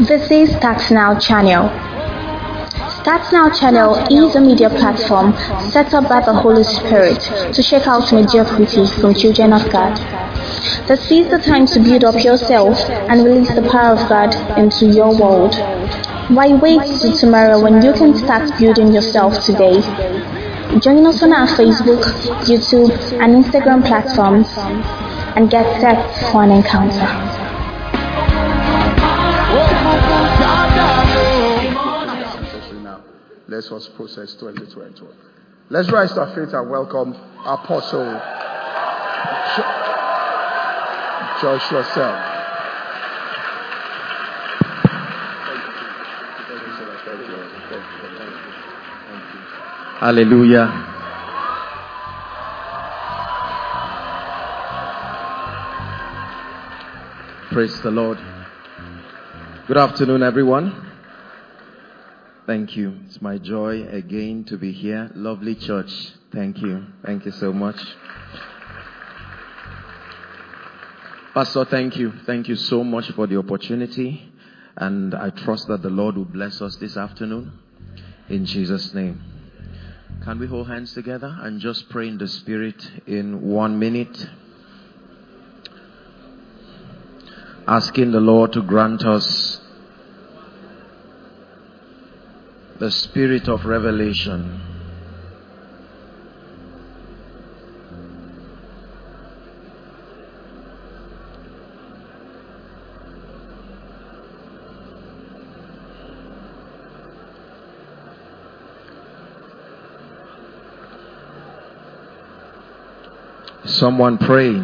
This is Start Now channel. Start Now channel is a media platform set up by the Holy Spirit to check out mediocrity from children of God. This is the time to build up yourself and release the power of God into your world. Why wait till tomorrow when you can start building yourself today? Join us on our Facebook, YouTube, and Instagram platforms and get set for an encounter. Let's us process 2021. Let's rise to our feet and welcome Apostle Joshua Self. Hallelujah. Praise the Lord. Good afternoon, everyone. Thank you. It's my joy again to be here. Lovely church. Thank you. Thank you so much. Pastor, thank you. Thank you so much for the opportunity. And I trust that the Lord will bless us this afternoon. In Jesus' name. Can we hold hands together and just pray in the Spirit in 1 minute? Asking the Lord to grant us the spirit of revelation. Someone pray.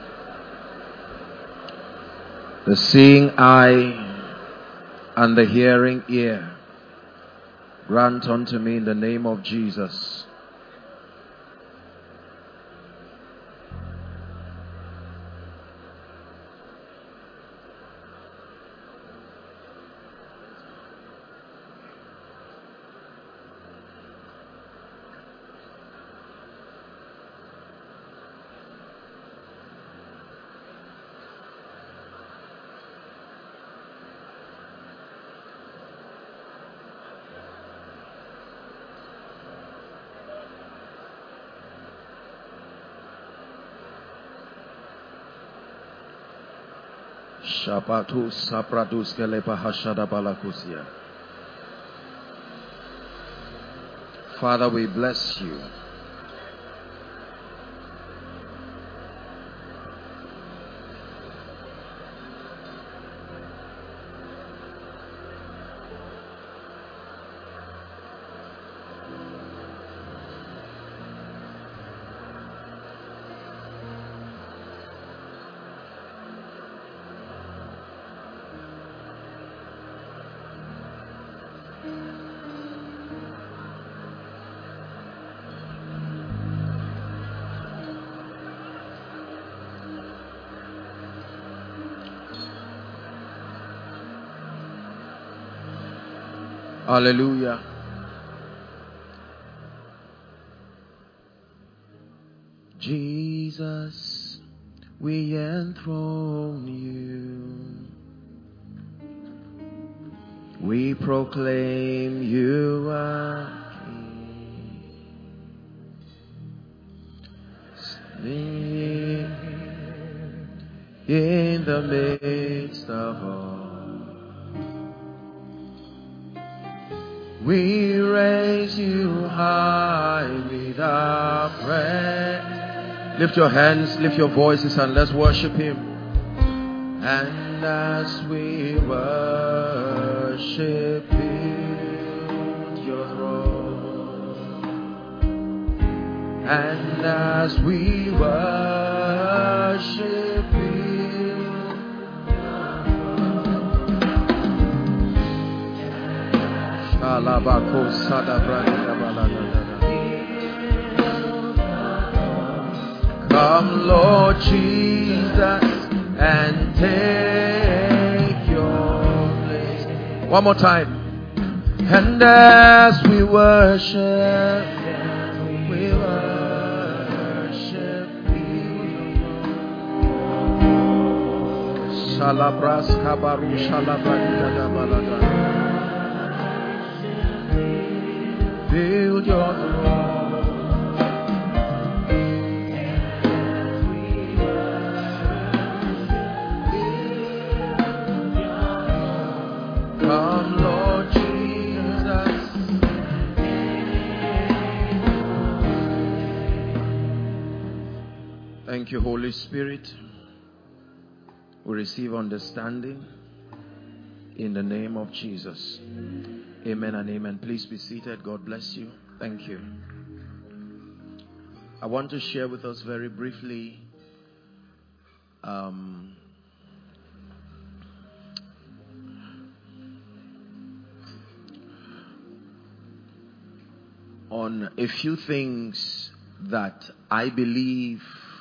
The seeing eye and the hearing ear. Grant unto me in the name of Jesus. Shapatu sapradus kelepa hashada balakusia. Father, we bless you. Hallelujah. Jesus, we enthrone you. We proclaim you are King. In the midst of all, we raise you high with our prayer. Lift your hands, lift your voices, and let's worship Him. And as we worship Him, your throne. And as we worship Him, come, Lord Jesus, and take your place. One more time. And as we worship Shalabras kabaru shalabradida balaga. Build your throne. Come, Lord Jesus. Thank you, Holy Spirit. We receive understanding in the name of Jesus. Amen and amen. Please be seated. God bless you. Thank you. I want to share with us very briefly on a few things that I believe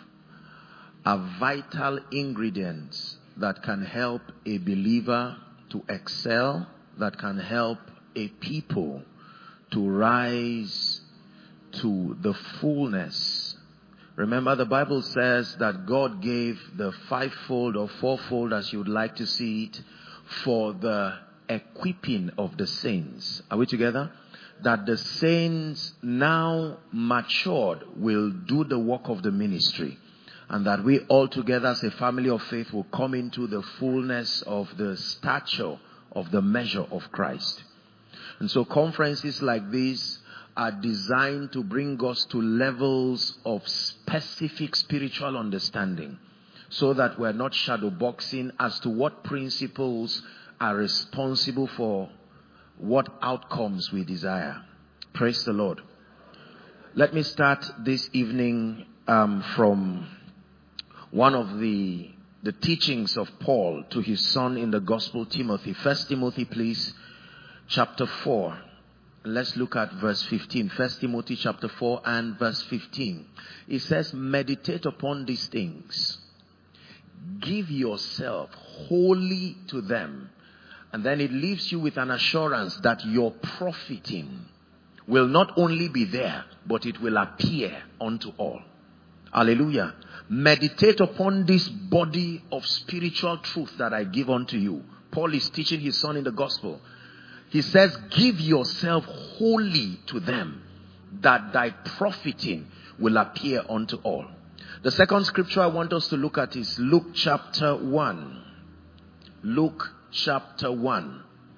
are vital ingredients that can help a believer to excel, that can help a people to rise to the fullness. Remember, the Bible says that God gave the fivefold or fourfold, as you would like to see it, for the equipping of the saints. Are we together? That the saints now matured will do the work of the ministry. And that we all together as a family of faith will come into the fullness of the stature of the measure of Christ. And so conferences like this are designed to bring us to levels of specific spiritual understanding, so that we're not shadow boxing as to what principles are responsible for what outcomes we desire. Praise the Lord. Let me start this evening from one of the teachings of Paul to his son in the gospel, Timothy. 1 Timothy, please, chapter 4. Let's look at verse 15. 1 Timothy chapter 4 and verse 15. It says, meditate upon these things. Give yourself wholly to them. And then it leaves you with an assurance that your profiting will not only be there, but it will appear unto all. Hallelujah. Meditate upon this body of spiritual truth that I give unto you. Paul is teaching his son in the gospel. He says, give yourself wholly to them, that thy profiting will appear unto all. The second scripture I want us to look at is Luke chapter 1. Luke chapter 1.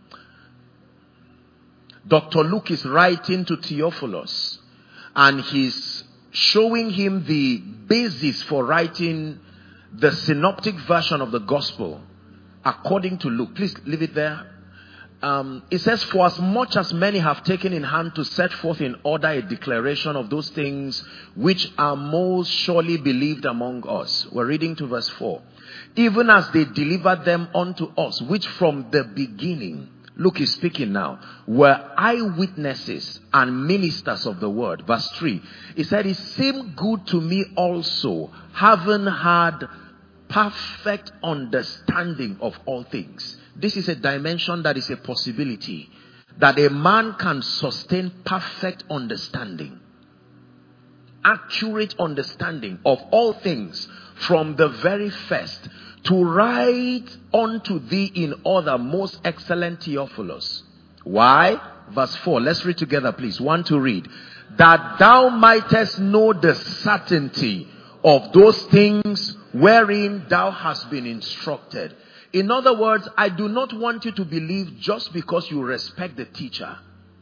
Dr. Luke is writing to Theophilus, and he's showing him the basis for writing the synoptic version of the gospel according to Luke. Please leave it there. It says, for as much as many have taken in hand to set forth in order a declaration of those things which are most surely believed among us. We're reading to verse 4. Even as they delivered them unto us, which from the beginning, Luke is speaking now, were eyewitnesses and ministers of the word. Verse 3. He said, it seemed good to me also, having had perfect understanding of all things. This is a dimension that is a possibility, that a man can sustain perfect understanding, accurate understanding of all things from the very first, to write unto thee in order, most excellent Theophilus. Why? Verse 4. Let's read together, please. 1 to read. That thou mightest know the certainty of those things wherein thou hast been instructed. In other words, I do not want you to believe just because you respect the teacher.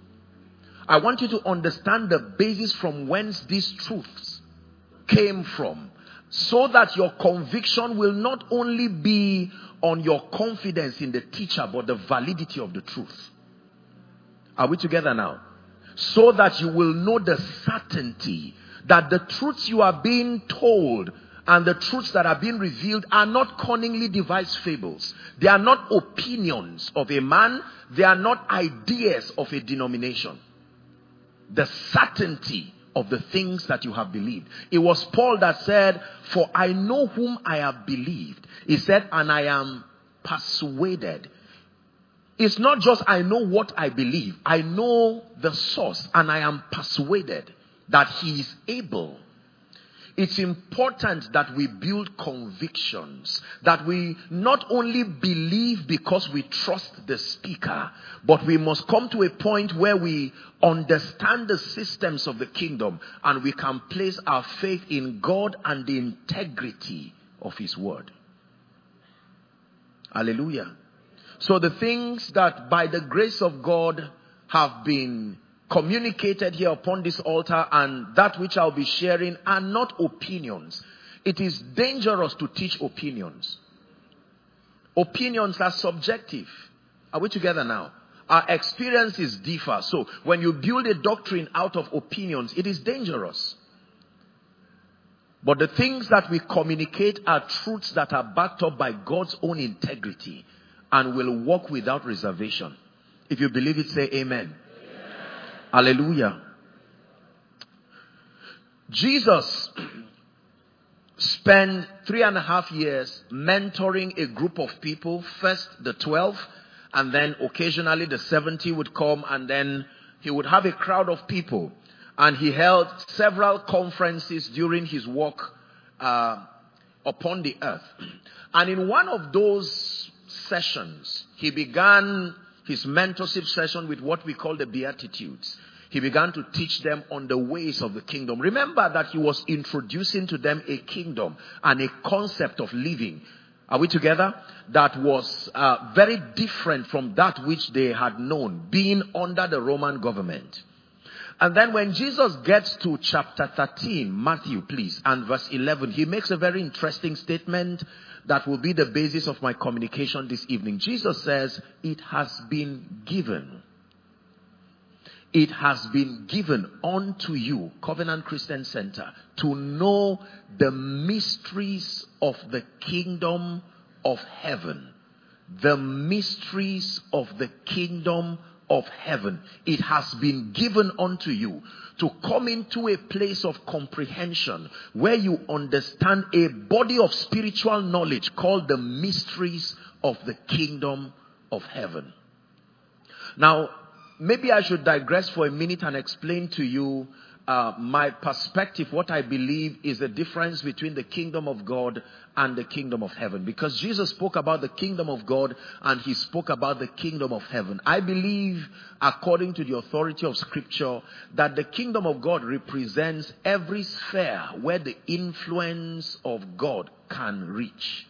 I want you to understand the basis from whence these truths came from, so that your conviction will not only be on your confidence in the teacher, but the validity of the truth. Are we together now? So that you will know the certainty that the truths you are being told and the truths that are being revealed are not cunningly devised fables. They are not opinions of a man. They are not ideas of a denomination. The certainty of the things that you have believed. It was Paul that said, for I know whom I have believed. He said, and I am persuaded. It's not just I know what I believe. I know the source, and I am persuaded that he is able. It's important that we build convictions, that we not only believe because we trust the speaker, but we must come to a point where we understand the systems of the kingdom and we can place our faith in God and the integrity of his word. Hallelujah. So the things that by the grace of God have been communicated here upon this altar and that which I'll be sharing are not opinions. It is dangerous to teach opinions. Opinions are subjective. Are we together now? Our experiences differ. So when you build a doctrine out of opinions, it is dangerous. But the things that we communicate are truths that are backed up by God's own integrity and will walk without reservation. If you believe it, say amen. Hallelujah. Jesus spent 3.5 years mentoring a group of people. First the 12, and then occasionally the 70 would come, and then he would have a crowd of people. And he held several conferences during his walk upon the earth. And in one of those sessions, he began his mentorship session with what we call the Beatitudes. He began to teach them on the ways of the kingdom. Remember that he was introducing to them a kingdom and a concept of living. Are we together? That was very different from that which they had known, being under the Roman government. And then when Jesus gets to chapter 13, Matthew please, and verse 11, he makes a very interesting statement that will be the basis of my communication this evening. Jesus says, it has been given. It has been given unto you, Covenant Christian Center, to know the mysteries of the kingdom of heaven. The mysteries of the kingdom of heaven. It has been given unto you to come into a place of comprehension where you understand a body of spiritual knowledge called the mysteries of the kingdom of heaven. Now, maybe I should digress for a minute and explain to you my perspective, what I believe is the difference between the kingdom of God and the kingdom of heaven. Because Jesus spoke about the kingdom of God and he spoke about the kingdom of heaven. I believe, according to the authority of scripture, that the kingdom of God represents every sphere where the influence of God can reach.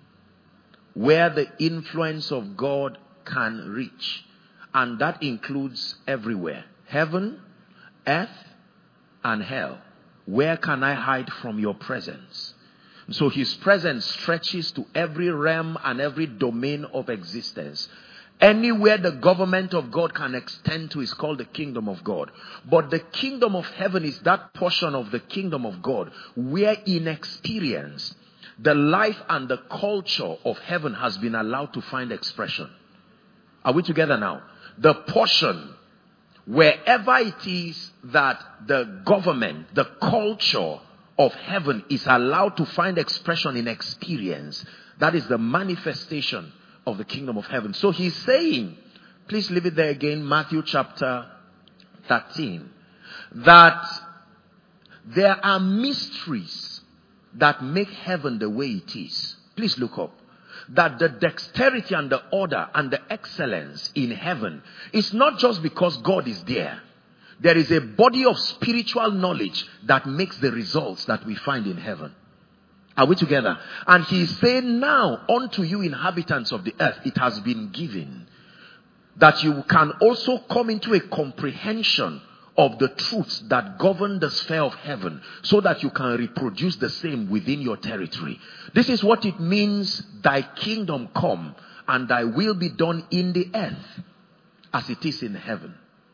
Where the influence of God can reach. And that includes everywhere. Heaven, earth, and hell. Where can I hide from your presence? So his presence stretches to every realm and every domain of existence. Anywhere the government of God can extend to is called the kingdom of God. But the kingdom of heaven is that portion of the kingdom of God where in experience, the life and the culture of heaven has been allowed to find expression. Are we together now? The portion, wherever it is that the government, the culture of heaven is allowed to find expression in experience, that is the manifestation of the kingdom of heaven. So he's saying, please leave it there again, Matthew chapter 13, that there are mysteries that make heaven the way it is. Please look up. That the dexterity and the order and the excellence in heaven is not just because God is there. There is a body of spiritual knowledge that makes the results that we find in heaven. Are we together? And he's saying, now unto you inhabitants of the earth, it has been given that you can also come into a comprehension of the truths that govern the sphere of heaven, so that you can reproduce the same within your territory. This is what it means, thy kingdom come and thy will be done in the earth as it is in heaven.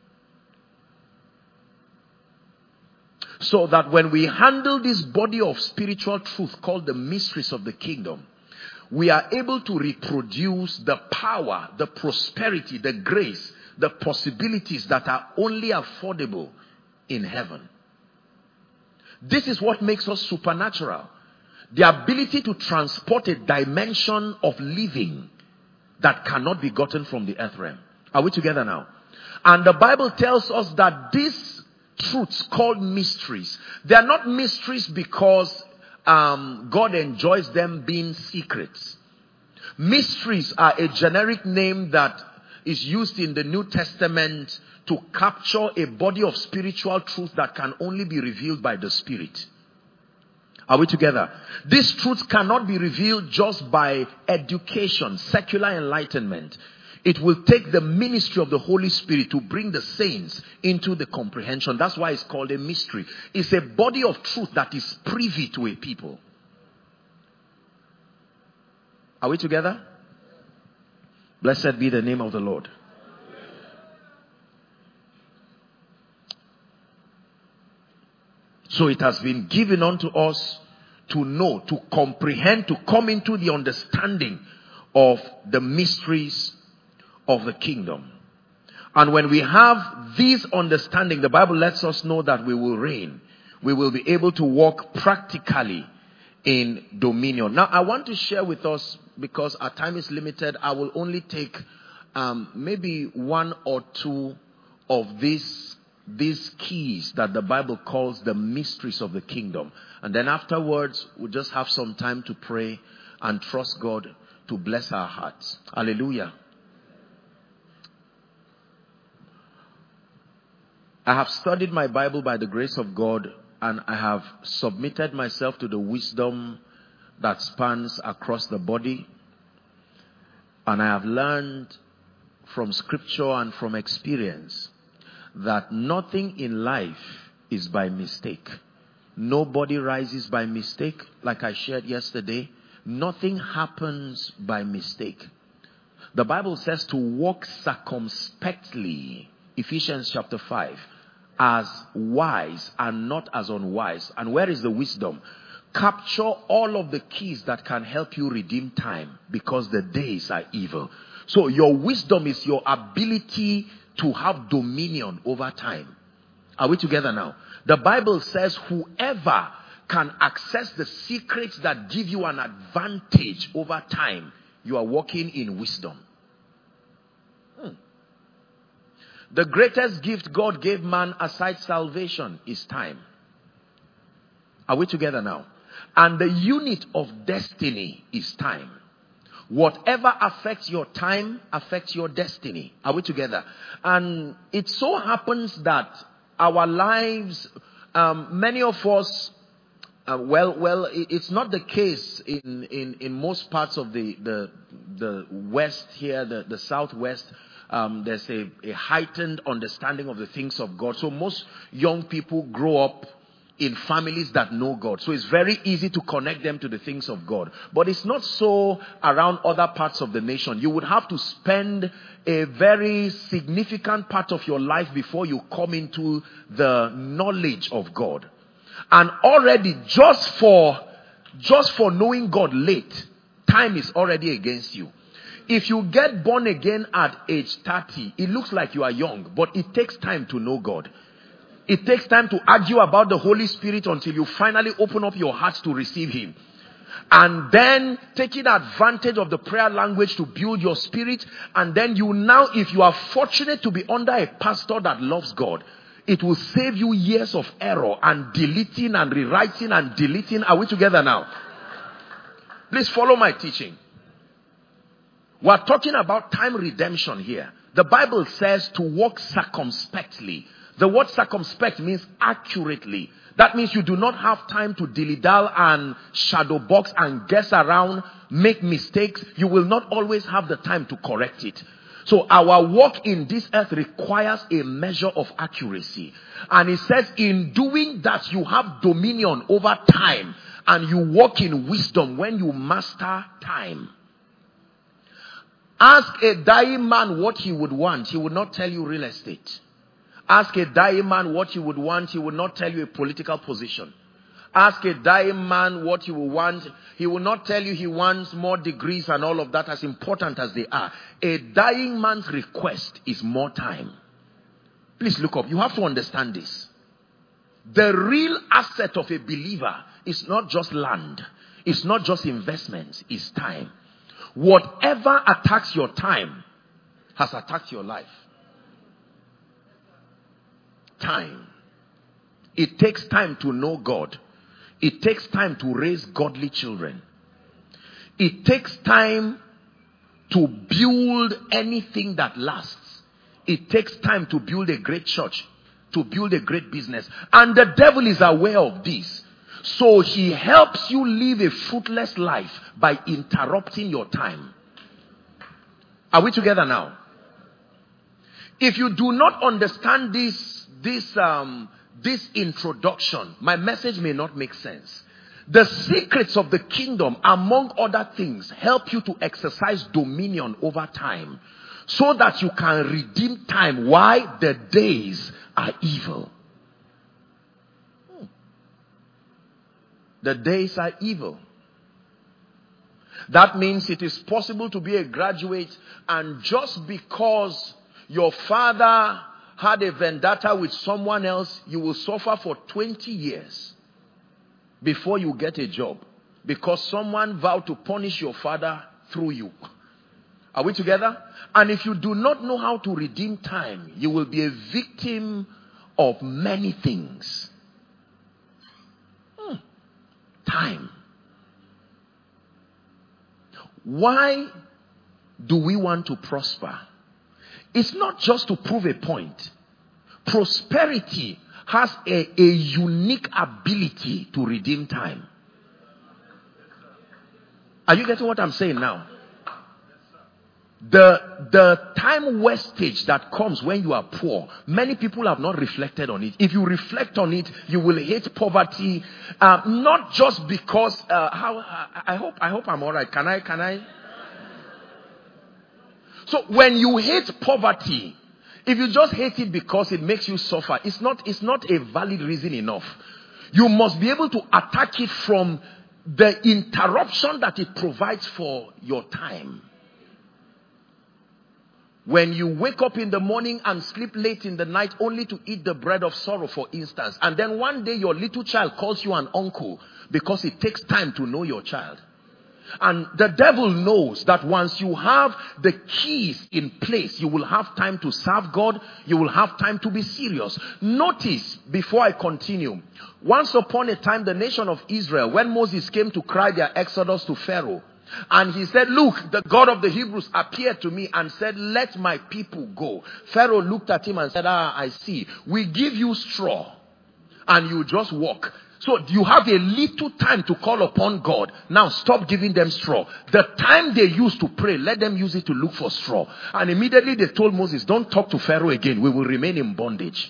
So that when we handle this body of spiritual truth called the mysteries of the kingdom, we are able to reproduce the power, the prosperity, the grace, the possibilities that are only affordable in heaven. This is what makes us supernatural. The ability to transport a dimension of living that cannot be gotten from the earth realm. Are we together now? And the Bible tells us that this truths called mysteries. They are not mysteries because God enjoys them being secrets. Mysteries are a generic name that is used in the New Testament to capture a body of spiritual truth that can only be revealed by the Spirit. Are we together? These truths cannot be revealed just by education, secular enlightenment. It will take the ministry of the Holy Spirit to bring the saints into the comprehension. That's why it's called a mystery. It's a body of truth that is privy to a people. Are we together? Blessed be the name of the Lord. So it has been given unto us to know, to comprehend, to come into the understanding of the mysteries of the kingdom. And when we have this understanding, the Bible lets us know that we will reign. We will be able to walk practically in dominion. Now, I want to share with us, because our time is limited, I will only take maybe one or two of these keys that the Bible calls the mysteries of the kingdom. And then afterwards, we'll just have some time to pray and trust God to bless our hearts. Hallelujah. I have studied my Bible by the grace of God, and I have submitted myself to the wisdom that spans across the body. And I have learned from scripture and from experience that nothing in life is by mistake. Nobody rises by mistake. Like I shared yesterday, nothing happens by mistake. The Bible says to walk circumspectly, Ephesians chapter 5, as wise and not as unwise. And where is the wisdom? Capture all of the keys that can help you redeem time, because the days are evil. So your wisdom is your ability to have dominion over time. Are we together now? The Bible says whoever can access the secrets that give you an advantage over time, you are walking in wisdom. The greatest gift God gave man aside salvation is time. Are we together now? And the unit of destiny is time. Whatever affects your time affects your destiny. Are we together? And it so happens that our lives, many of us, it's not the case in most parts of the West here, the Southwest. There's a heightened understanding of the things of God. So most young people grow up in families that know God. So it's very easy to connect them to the things of God. But it's not so around other parts of the nation. You would have to spend a very significant part of your life before you come into the knowledge of God. And already just for knowing God late, time is already against you. If you get born again at age 30, it looks like you are young, but it takes time to know God. It takes time to argue about the Holy Spirit until you finally open up your heart to receive Him. And then taking advantage of the prayer language to build your spirit. And then you now, if you are fortunate to be under a pastor that loves God, it will save you years of error and deleting and rewriting and deleting. Are we together now? Please follow my teaching. We're talking about time redemption here. The Bible says to walk circumspectly. The word circumspect means accurately. That means you do not have time to dilly-dally and shadow box and guess around, make mistakes. You will not always have the time to correct it. So our walk in this earth requires a measure of accuracy. And it says in doing that you have dominion over time and you walk in wisdom when you master time. Ask a dying man what he would want. He would not tell you real estate. Ask a dying man what he would want. He would not tell you a political position. Ask a dying man what he will want. He will not tell you he wants more degrees and all of that, as important as they are. A dying man's request is more time. Please look up. You have to understand this. The real asset of a believer is not just land. It's not just investments. It's time. Whatever attacks your time has attacked your life. Time. It takes time to know God. It takes time to raise godly children. It takes time to build anything that lasts. It takes time to build a great church, to build a great business. And the devil is aware of this. So he helps you live a fruitless life by interrupting your time. Are we together now? If you do not understand this introduction, my message may not make sense. The secrets of the kingdom, among other things, help you to exercise dominion over time so that you can redeem time. Why? The days are evil. The days are evil. That means it is possible to be a graduate, and just because your father had a vendetta with someone else, you will suffer for 20 years before you get a job, because someone vowed to punish your father through you. Are we together? And if you do not know how to redeem time, you will be a victim of many things. Time. Why do we want to prosper? It's not just to prove a point. Prosperity has a unique ability to redeem time. Are you getting what I'm saying now? The time wastage that comes when you are poor, many people have not reflected on it. If you reflect on it, you will hate poverty. Not just because I hope I'm all right. Can I? So when you hate poverty, if you just hate it because it makes you suffer, it's not a valid reason enough. You must be able to attack it from the interruption that it provides for your time. When you wake up in the morning and sleep late in the night only to eat the bread of sorrow, for instance, and then one day your little child calls you an uncle because it takes time to know your child. And the devil knows that once you have the keys in place, you will have time to serve God. You will have time to be serious. Notice, before I continue, once upon a time, the nation of Israel, when Moses came to cry their exodus to Pharaoh, and he said, look, the God of the Hebrews appeared to me and said, let my people go. Pharaoh looked at him and said, I see. We give you straw and you just walk. So you have a little time to call upon God. Now stop giving them straw. The time they used to pray, let them use it to look for straw. And immediately they told Moses, don't talk to Pharaoh again. We will remain in bondage.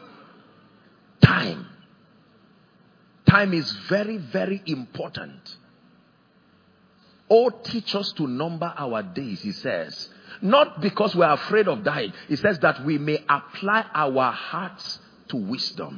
Time. Time is very, very important. Oh, teach us to number our days, he says. Not because we are afraid of dying. He says that we may apply our hearts to wisdom.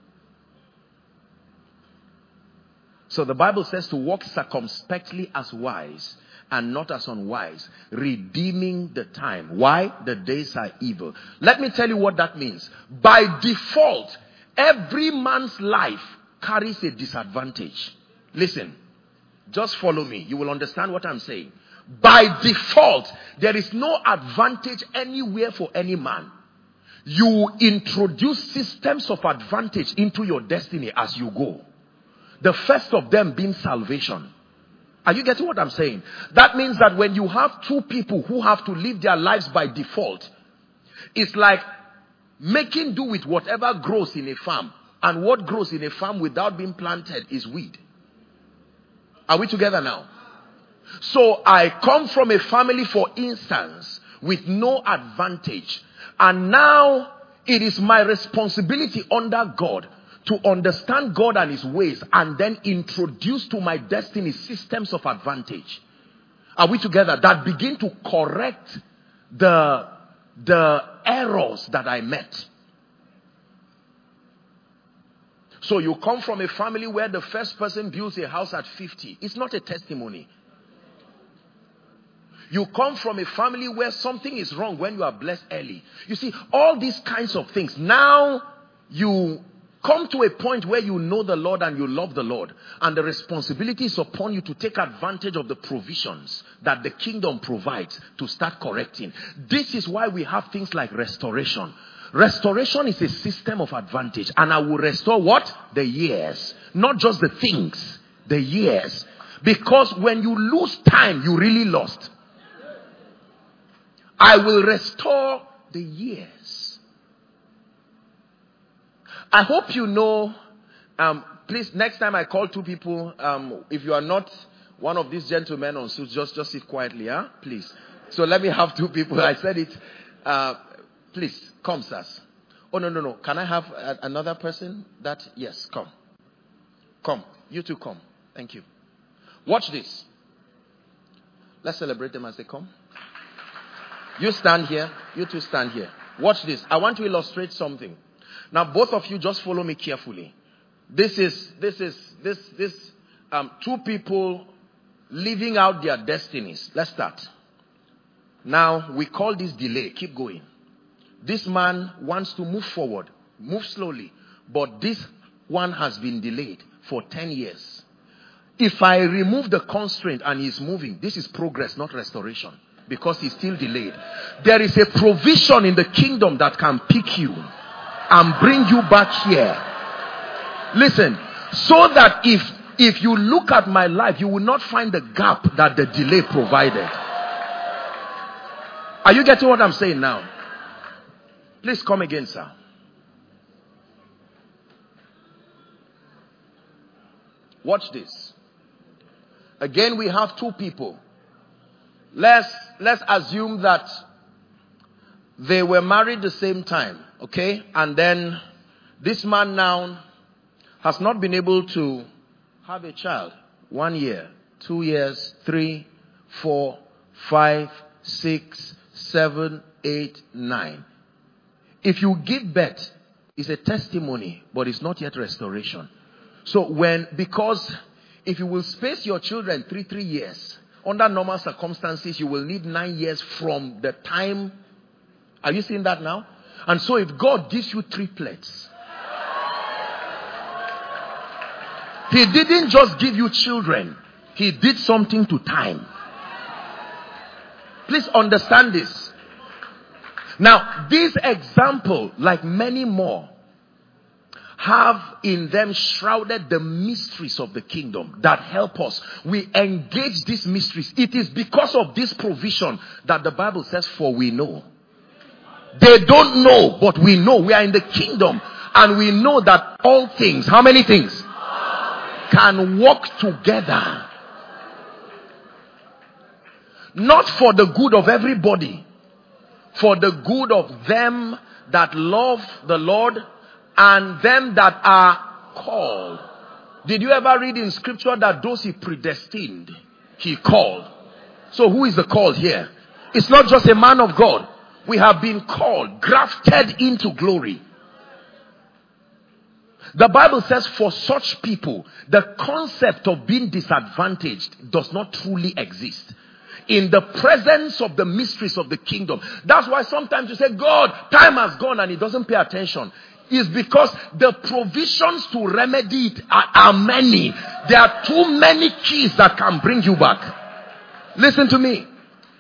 So the Bible says to walk circumspectly as wise and not as unwise, redeeming the time. Why? The days are evil. Let me tell you what that means. By default, every man's life carries a disadvantage. Listen. Just follow me. You will understand what I'm saying. By default, there is no advantage anywhere for any man. You introduce systems of advantage into your destiny as you go. The first of them being salvation. Are you getting what I'm saying? That means that when you have two people who have to live their lives by default, it's like making do with whatever grows in a farm. And what grows in a farm without being planted is weed. Are we together now? So I come from a family, for instance, with no advantage. And now it is my responsibility under God to understand God and his ways and then introduce to my destiny systems of advantage. Are we together? That begin to correct the errors that I met. So you come from a family where the first person builds a house at 50. It's not a testimony. You come from a family where something is wrong when you are blessed early. You see, all these kinds of things. Now you come to a point where you know the Lord and you love the Lord. And the responsibility is upon you to take advantage of the provisions that the kingdom provides to start correcting. This is why we have things like restoration. Restoration is a system of advantage. And I will restore what? The years. Not just the things. The years. Because when you lose time, you really lost. I will restore the years. I hope you know, please, next time I call two people, if you are not one of these gentlemen on suits, just sit quietly, huh? Please. So let me have two people. I said it. Please, come, sirs. Oh, no. Can I have another person? Yes, come. Come. You two come. Thank you. Watch this. Let's celebrate them as they come. You stand here. You two stand here. Watch this. I want to illustrate something. Now, both of you just follow me carefully. This is two people living out their destinies. Let's start. Now, we call this delay. Keep going. This man wants to move forward. Move slowly. But this one has been delayed for 10 years. If I remove the constraint and he's moving, this is progress, not restoration. Because he's still delayed. There is a provision in the kingdom that can pick you and bring you back here. Listen, so that if you look at my life, you will not find the gap that the delay provided. Are you getting what I'm saying now? Please come again, sir. Watch this. Again, we have two people. Let's assume that they were married the same time, okay? And then this man now has not been able to have a child. 1 year, 2 years, 3, 4, 5, 6, 7, 8, 9. If you give birth, it's a testimony, but it's not yet restoration. So because if you will space your children 3 years, under normal circumstances, you will need 9 years from the time. Are you seeing that now? And so if God gives you triplets, He didn't just give you children. He did something to time. Please understand this. Now, this example, like many more, have in them shrouded the mysteries of the kingdom that help us. We engage these mysteries. It is because of this provision that the Bible says, for we know. They don't know, but we know. We are in the kingdom and we know that all things, how many things? Can work together. Not for the good of everybody, for the good of them that love the Lord and them that are called. Did you ever read in scripture that those He predestined, He called? So who is the called here? It's not just a man of God. We have been called, grafted into glory. The Bible says for such people, the concept of being disadvantaged does not truly exist. In the presence of the mysteries of the kingdom. That's why sometimes you say, God, time has gone, and He doesn't pay attention. Is because the provisions to remedy it are many. There are too many keys that can bring you back. Listen to me.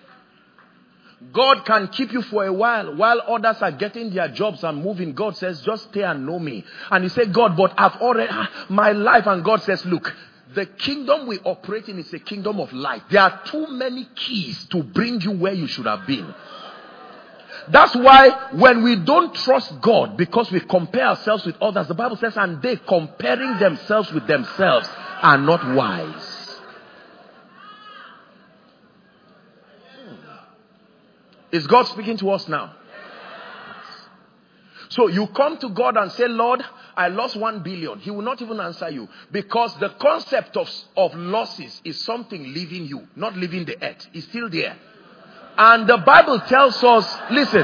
God can keep you for a while others are getting their jobs and moving. God says, just stay and know me. And you say, God, but I've already my life. And God says, look, the kingdom we operate in is a kingdom of light. There are too many keys to bring you where you should have been. That's why when we don't trust God because we compare ourselves with others, the Bible says, and they comparing themselves with themselves are not wise. Is God speaking to us now? So you come to God and say, Lord, I lost 1 billion. He will not even answer you. Because the concept of losses is something leaving you, not leaving the earth. It's still there. And the Bible tells us, listen.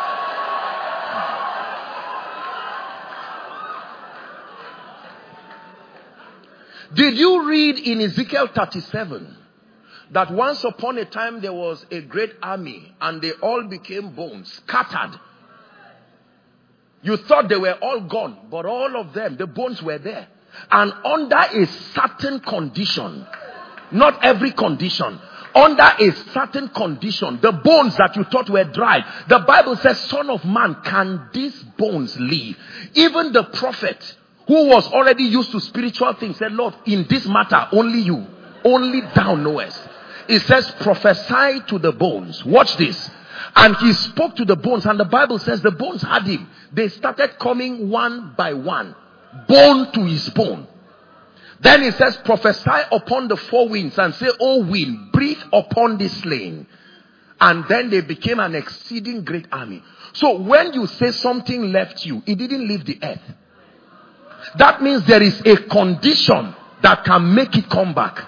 Did you read in Ezekiel 37 that once upon a time there was a great army and they all became bones, scattered? You thought they were all gone, but all of them, the bones were there. And under a certain condition, not every condition, under a certain condition, the bones that you thought were dry, the Bible says, Son of man, can these bones live? Even the prophet who was already used to spiritual things said, Lord, in this matter, only you, only thou knowest. It says, prophesy to the bones. Watch this. And he spoke to the bones, and the Bible says the bones had him. They started coming one by one, bone to his bone. Then it says, prophesy upon the four winds and say, O wind, breathe upon this slain. And then they became an exceeding great army. So when you say something left you, it didn't leave the earth. That means there is a condition that can make it come back.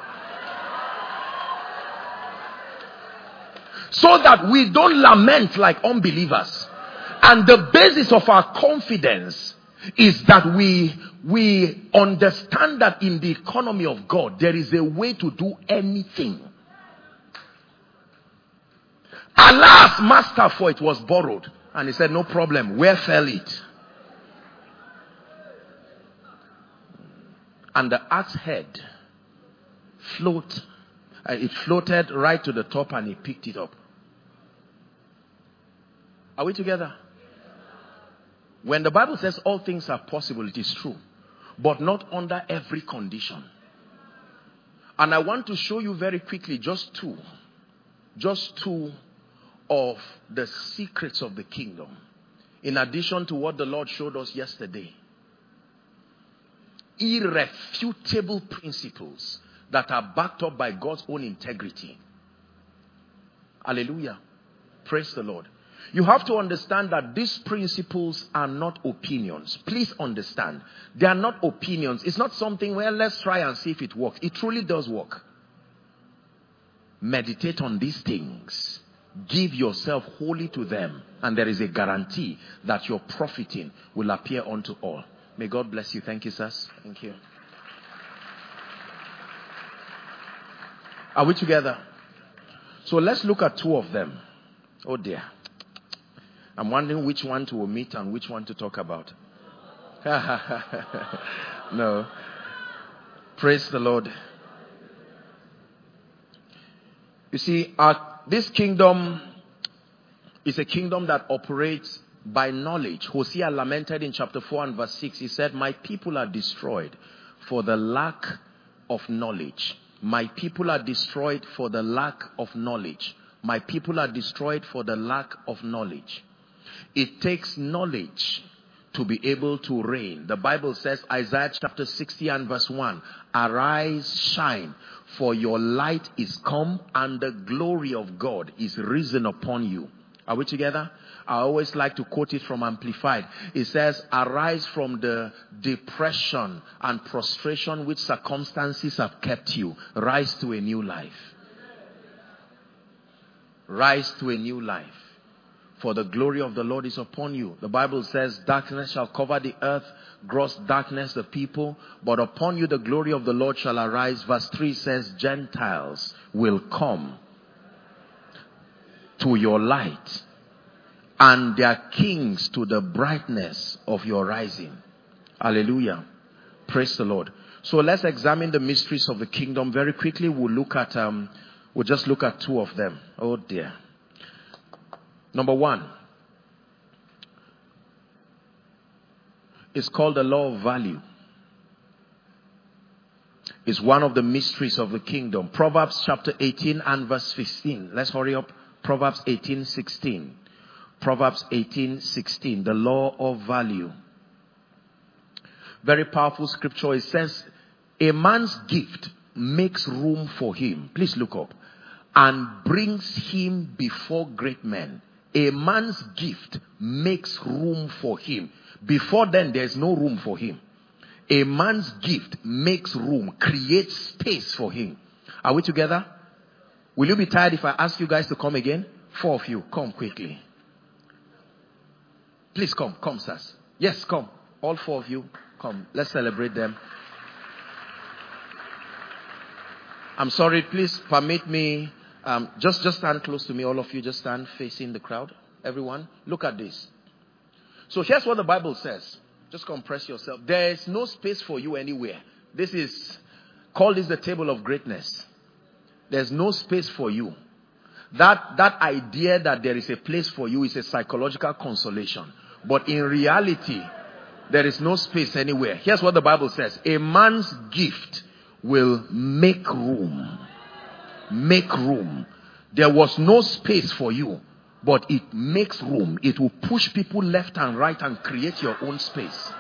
So that we don't lament like unbelievers. And the basis of our confidence is that we understand that in the economy of God, there is a way to do anything. Allah's master for it was borrowed. And he said, no problem. Where fell it? And the axe head it floated right to the top, and he picked it up. Are we together? When the Bible says all things are possible, it is true. But not under every condition. And I want to show you very quickly just two of the secrets of the kingdom. In addition to what the Lord showed us yesterday. Irrefutable principles that are backed up by God's own integrity. Hallelujah. Praise the Lord. You have to understand that these principles are not opinions. Please understand. They are not opinions. It's not something where let's try and see if it works. It truly does work. Meditate on these things. Give yourself wholly to them. And there is a guarantee that your profiting will appear unto all. May God bless you. Thank you, sirs. Thank you. Are we together? So let's look at two of them. Oh dear. I'm wondering which one to omit and which one to talk about. No. Praise the Lord. You see, this kingdom is a kingdom that operates by knowledge. Hosea lamented in chapter 4 and verse 6. He said, my people are destroyed for the lack of knowledge. My people are destroyed for the lack of knowledge. My people are destroyed for the lack of knowledge. It takes knowledge to be able to reign. The Bible says, Isaiah chapter 60 and verse 1, arise, shine, for your light is come and the glory of God is risen upon you. Are we together? I always like to quote it from Amplified. It says, arise from the depression and prostration which circumstances have kept you. Rise to a new life. Rise to a new life. For the glory of the Lord is upon you. The Bible says, darkness shall cover the earth, gross darkness the people, but upon you the glory of the Lord shall arise. Verse 3 says, Gentiles will come to your light, and their kings to the brightness of your rising. Hallelujah. Praise the Lord. So let's examine the mysteries of the kingdom very quickly. We'll just look at two of them. Oh dear. Number one is called the law of value. It's one of the mysteries of the kingdom. Proverbs chapter 18 and verse 15. Let's hurry up. Proverbs 18:16. Proverbs 18:16. The law of value. Very powerful scripture. It says, a man's gift makes room for him. Please look up. And brings him before great men. A man's gift makes room for him. Before then, there's no room for him. A man's gift makes room, creates space for him. Are we together? Will you be tired if I ask you guys to come again? 4 of you, come quickly. Please come, sirs. Yes, come. All 4 of you, come. Let's celebrate them. I'm sorry, please permit me. Just stand close to me, all of you. Just stand facing the crowd. Everyone, look at this. So here's what the Bible says. Just compress yourself. There is no space for you anywhere. Call this the table of greatness. There's no space for you. That idea that there is a place for you is a psychological consolation. But in reality, there is no space anywhere. Here's what the Bible says. A man's gift will make room. Make room. There was no space for you, but it makes room. It will push people left and right and create your own space.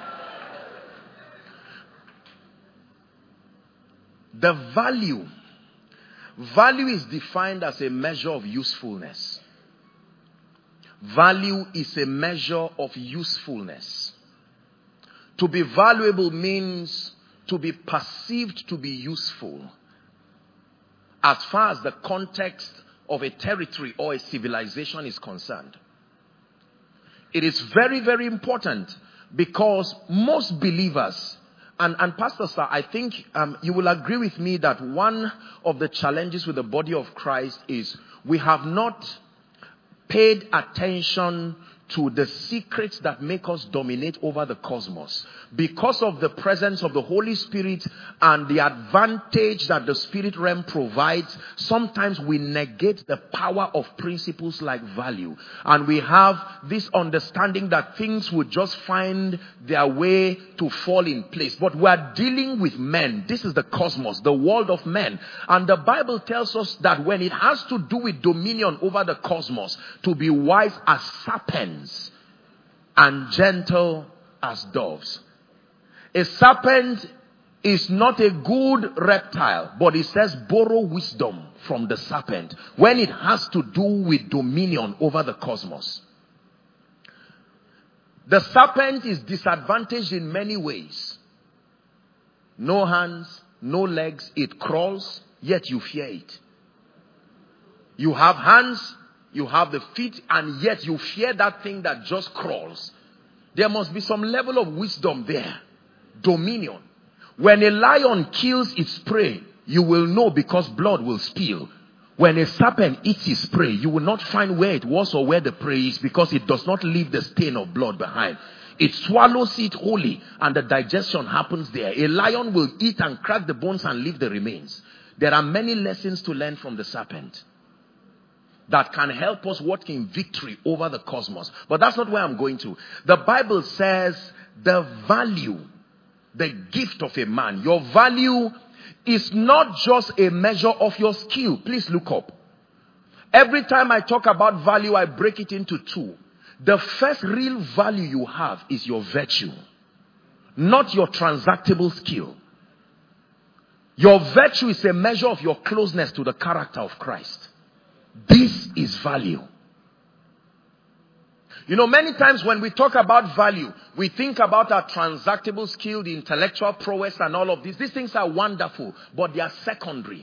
The value. Value is defined as a measure of usefulness. Value is a measure of usefulness. To be valuable means to be perceived to be useful as far as the context of a territory or a civilization is concerned. It is very, very important because most believers, and Pastor Sir, I think you will agree with me that one of the challenges with the body of Christ is we have not paid attention to the secrets that make us dominate over the cosmos. Because of the presence of the Holy Spirit and the advantage that the spirit realm provides, sometimes we negate the power of principles like value. And we have this understanding that things would just find their way to fall in place. But we are dealing with men. This is the cosmos, the world of men. And the Bible tells us that when it has to do with dominion over the cosmos, to be wise as serpents and gentle as doves. A serpent is not a good reptile, but it says borrow wisdom from the serpent when it has to do with dominion over the cosmos. The serpent is disadvantaged in many ways. No hands, no legs, it crawls, yet you fear it. You have hands, you have the feet, and yet you fear that thing that just crawls. There must be some level of wisdom there. Dominion. When a lion kills its prey, you will know because blood will spill. When a serpent eats its prey, you will not find where it was or where the prey is because it does not leave the stain of blood behind. It swallows it wholly and the digestion happens there. A lion will eat and crack the bones and leave the remains. There are many lessons to learn from the serpent that can help us walk in victory over the cosmos. But that's not where I'm going to. The Bible says the value, the gift of a man, your value is not just a measure of your skill. Please look up. Every time I talk about value, I break it into two. The first real value you have is your virtue, not your transactable skill. Your virtue is a measure of your closeness to the character of Christ. This is value. You know, many times when we talk about value, we think about our transactable skill, the intellectual prowess and all of this. These things are wonderful, but they are secondary.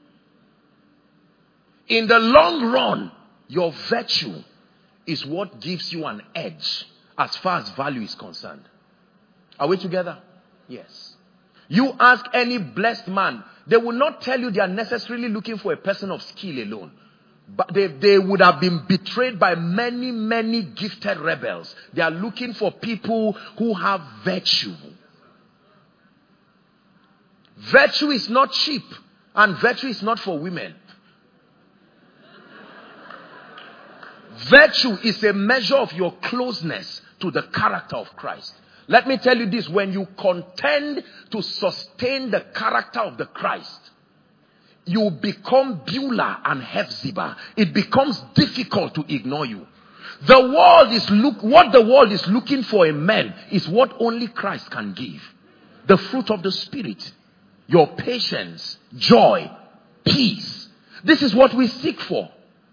In the long run, your virtue is what gives you an edge as far as value is concerned. Are we together? Yes. You ask any blessed man, they will not tell you they are necessarily looking for a person of skill alone. But they would have been betrayed by many, many gifted rebels. They are looking for people who have virtue. Virtue is not cheap, and virtue is not for women. Virtue is a measure of your closeness to the character of Christ. Let me tell you this, when you contend to sustain the character of the Christ, you become Beulah and Hephzibah. It becomes difficult to ignore you. What the world is looking for in men is what only Christ can give. The fruit of the Spirit. Your patience, joy, peace. This is what we seek for.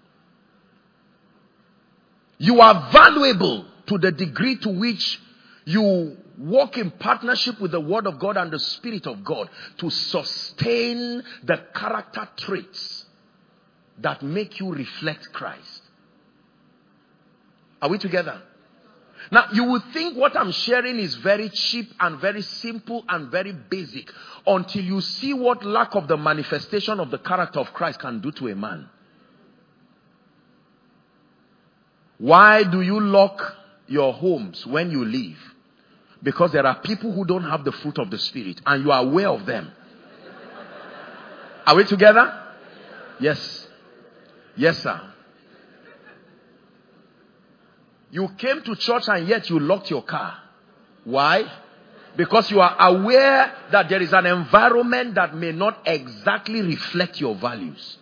You are valuable to the degree to which you walk in partnership with the Word of God and the Spirit of God to sustain the character traits that make you reflect Christ. Are we together? Now, you would think what I'm sharing is very cheap and very simple and very basic until you see what lack of the manifestation of the character of Christ can do to a man. Why do you lock your homes when you leave? Because there are people who don't have the fruit of the Spirit and you are aware of them. Are we together? Yes. Yes, sir. You came to church and yet you locked your car. Why? Because you are aware that there is an environment that may not exactly reflect your values.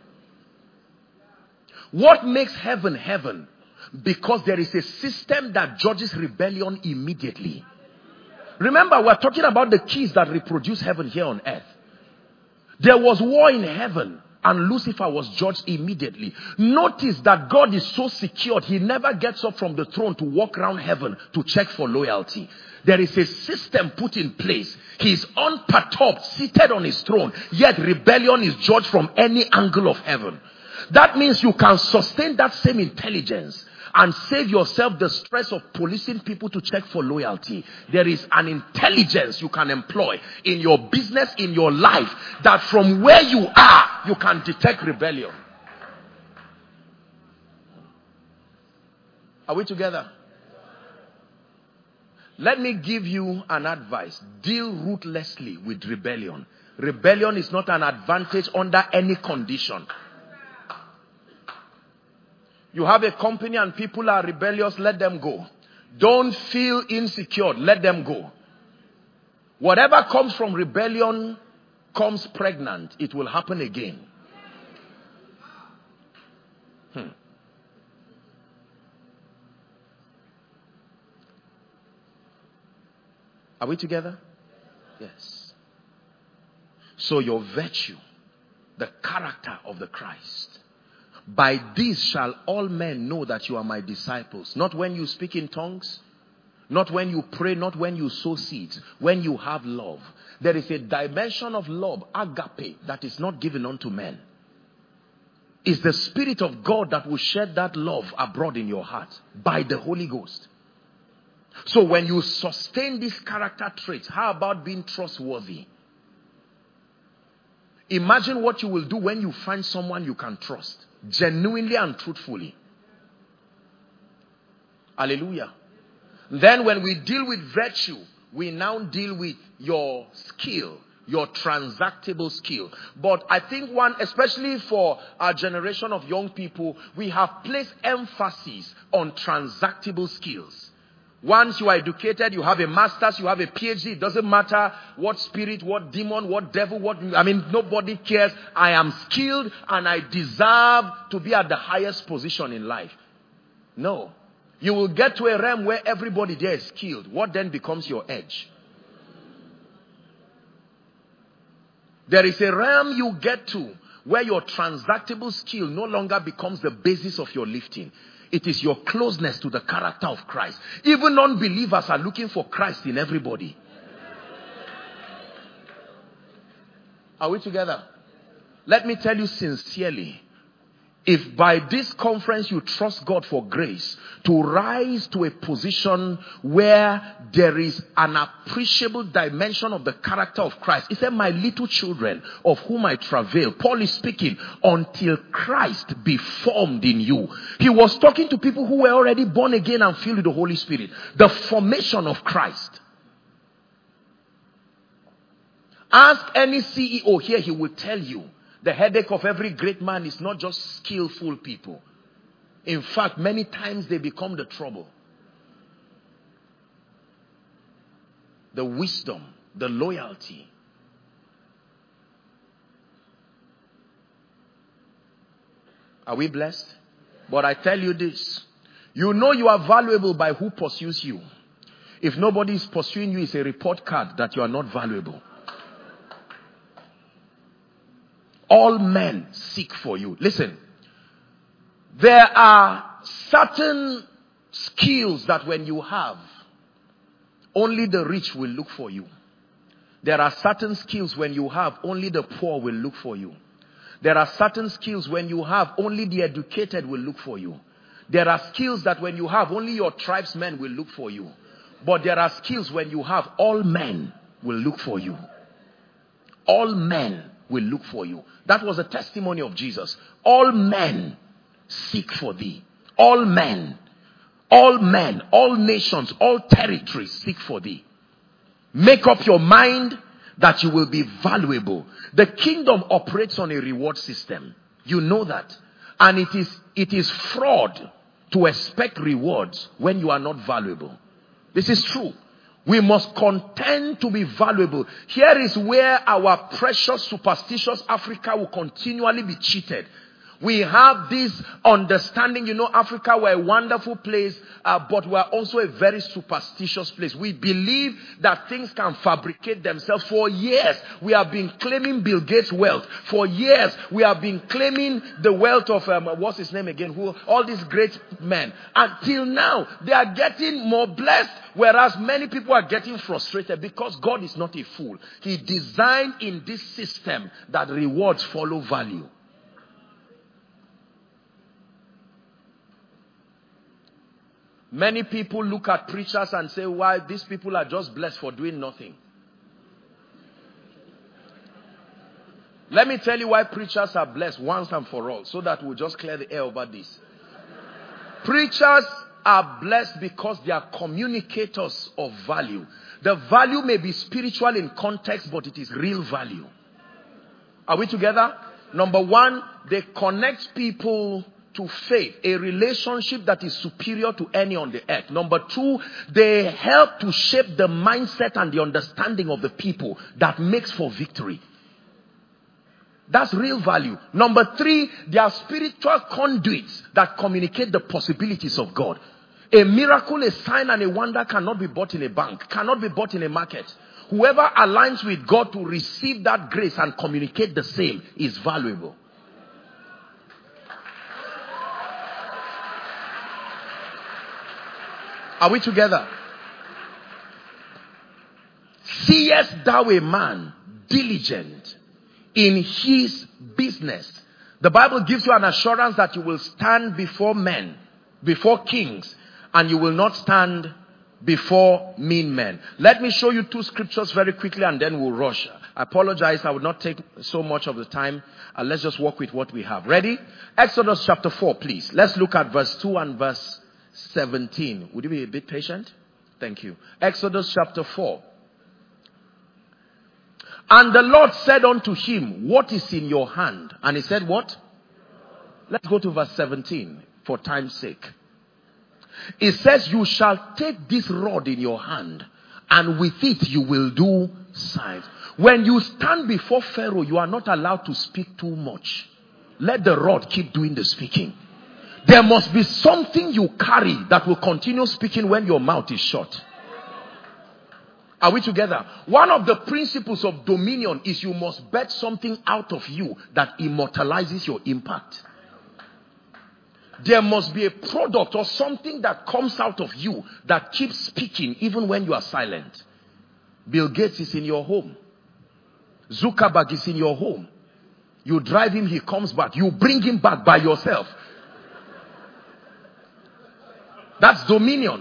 What makes heaven heaven? Because there is a system that judges rebellion immediately. Remember, we're talking about the keys that reproduce heaven here on earth. There was war in heaven and Lucifer was judged immediately. Notice that God is so secured, he never gets up from the throne to walk around heaven to check for loyalty. There is a system put in place. He is unperturbed, seated on his throne, yet rebellion is judged from any angle of heaven. That means you can sustain that same intelligence and save yourself the stress of policing people to check for loyalty. There is an intelligence you can employ in your business, in your life, that from where you are, you can detect rebellion. Are we together? Let me give you an advice. Deal ruthlessly with rebellion. Rebellion is not an advantage under any condition. You have a company and people are rebellious, let them go. Don't feel insecure, let them go. Whatever comes from rebellion comes pregnant. It will happen again. Are we together? Yes. So your virtue, the character of the Christ. By this shall all men know that you are my disciples. Not when you speak in tongues, not when you pray, not when you sow seeds, when you have love. There is a dimension of love, agape, that is not given unto men. It's the Spirit of God that will shed that love abroad in your heart by the Holy Ghost. So when you sustain these character traits, how about being trustworthy? Imagine what you will do when you find someone you can trust, genuinely and truthfully. Hallelujah. Then when we deal with virtue, we now deal with your skill, your transactable skill. But I think one, especially for our generation of young people, we have placed emphasis on transactable skills. Once you are educated, you have a master's, you have a PhD, it doesn't matter what spirit, what demon, what devil, nobody cares. I am skilled and I deserve to be at the highest position in life. No. You will get to a realm where everybody there is skilled. What then becomes your edge? There is a realm you get to where your transactable skill no longer becomes the basis of your lifting. It is your closeness to the character of Christ. Even non-believers are looking for Christ in everybody. Are we together? Let me tell you sincerely, if by this conference you trust God for grace to rise to a position where there is an appreciable dimension of the character of Christ. He said, my little children of whom I travail. Paul is speaking, until Christ be formed in you. He was talking to people who were already born again and filled with the Holy Spirit. The formation of Christ. Ask any CEO here, he will tell you, the headache of every great man is not just skillful people. In fact, many times they become the trouble. The wisdom, the loyalty. Are we blessed? But I tell you this. You know you are valuable by who pursues you. If nobody is pursuing you, it's a report card that you are not valuable. All men seek for you. Listen, there are certain skills that when you have, only the rich will look for you. There are certain skills when you have, only the poor will look for you. There are certain skills when you have, only the educated will look for you. There are skills that when you have, only your tribesmen will look for you. But there are skills when you have, all men will look for you. All men will look for you. That was a testimony of Jesus. All men seek for thee. All men, all nations, all territories seek for thee. Make up your mind that you will be valuable. The kingdom operates on a reward system. You know that. And it is fraud to expect rewards when you are not valuable. This is true. We must contend to be valuable. Here is where our precious, superstitious Africa will continually be cheated. We have this understanding, Africa, we're a wonderful place, but we're also a very superstitious place. We believe that things can fabricate themselves. For years, we have been claiming Bill Gates' wealth. For years, we have been claiming the wealth of, what's his name again? All these great men. Until now, they are getting more blessed, whereas many people are getting frustrated because God is not a fool. He designed in this system that rewards follow value. Many people look at preachers and say, why these people are just blessed for doing nothing. Let me tell you why preachers are blessed once and for all, so that we'll just clear the air over this. Preachers are blessed because they are communicators of value. The value may be spiritual in context, but it is real value. Are we together? Number one, they connect people to faith, a relationship that is superior to any on the earth. Number two, they help to shape the mindset and the understanding of the people that makes for victory. That's real value. Number three, they are spiritual conduits that communicate the possibilities of God. A miracle, a sign, and a wonder cannot be bought in a bank, cannot be bought in a market. Whoever aligns with God to receive that grace and communicate the same is valuable. Are we together? Seest thou a man diligent in his business? The Bible gives you an assurance that you will stand before men, before kings, and you will not stand before mean men. Let me show you two scriptures very quickly and then we'll rush. I apologize, I will not take so much of the time. Let's just work with what we have. Ready? Exodus chapter 4, please. Let's look at verse 2 and verse 17. Would you be a bit patient? Thank you. Exodus chapter 4. And the Lord said unto him, what is in your hand? And he said, what? Let's go to verse 17 for time's sake. It says, you shall take this rod in your hand, and with it you will do signs. When you stand before Pharaoh, you are not allowed to speak too much. Let the rod keep doing the speaking. There must be something you carry that will continue speaking when your mouth is shut. Are we together? One of the principles of dominion is you must bet something out of you that immortalizes your impact. There must be a product or something that comes out of you that keeps speaking even when you are silent. Bill Gates is in your home. Zuckerberg is in your home. You drive him, he comes back. You bring him back by yourself. That's dominion.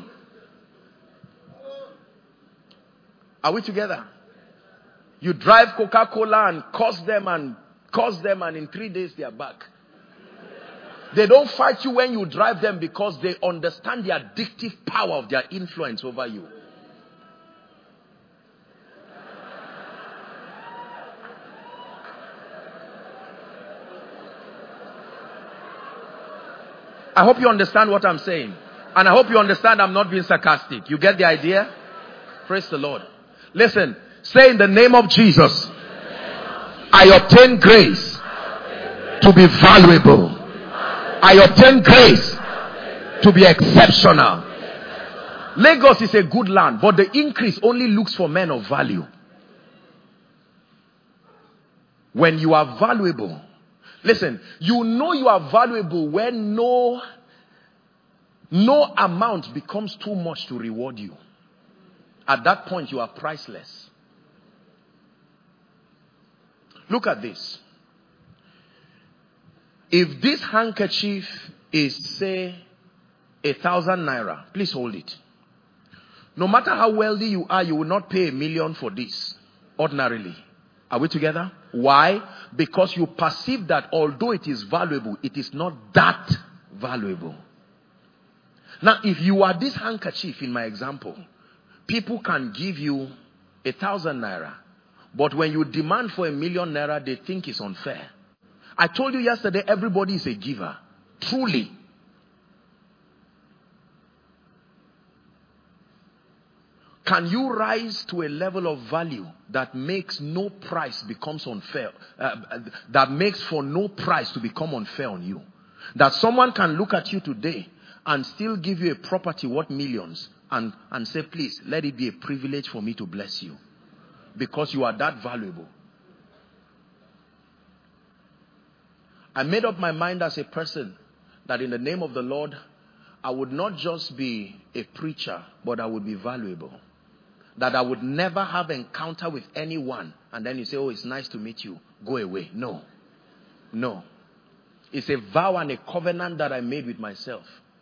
Are we together? You drive Coca-Cola and curse them and in 3 days they are back. They don't fight you when you drive them because they understand the addictive power of their influence over you. I hope you understand what I'm saying. And I hope you understand I'm not being sarcastic. You get the idea? Praise the Lord. Listen, say in the name of Jesus, I obtain grace to be valuable. I obtain grace to be exceptional. Lagos is a good land, but the increase only looks for men of value. When you are valuable, listen, you know you are valuable when no amount becomes too much to reward you. At that point, you are priceless. Look at this. If this handkerchief is, say, 1,000 naira, please hold it. No matter how wealthy you are, you will not pay 1 million for this, ordinarily. Are we together? Why? Because you perceive that although it is valuable, it is not that valuable. Now, if you are this handkerchief in my example, people can give you 1,000 naira, But when you demand for ₦1 million, they think it's unfair. I told you yesterday, everybody is a giver. Truly. Can you rise to a level of value that makes no price becomes unfair, that makes for no price to become unfair on you? That someone can look at you today and still give you a property worth millions and say, please, let it be a privilege for me to bless you. Because you are that valuable. I made up my mind as a person that in the name of the Lord, I would not just be a preacher, but I would be valuable. That I would never have encounter with anyone and then you say, oh, it's nice to meet you, go away. No. No. It's a vow and a covenant that I made with myself.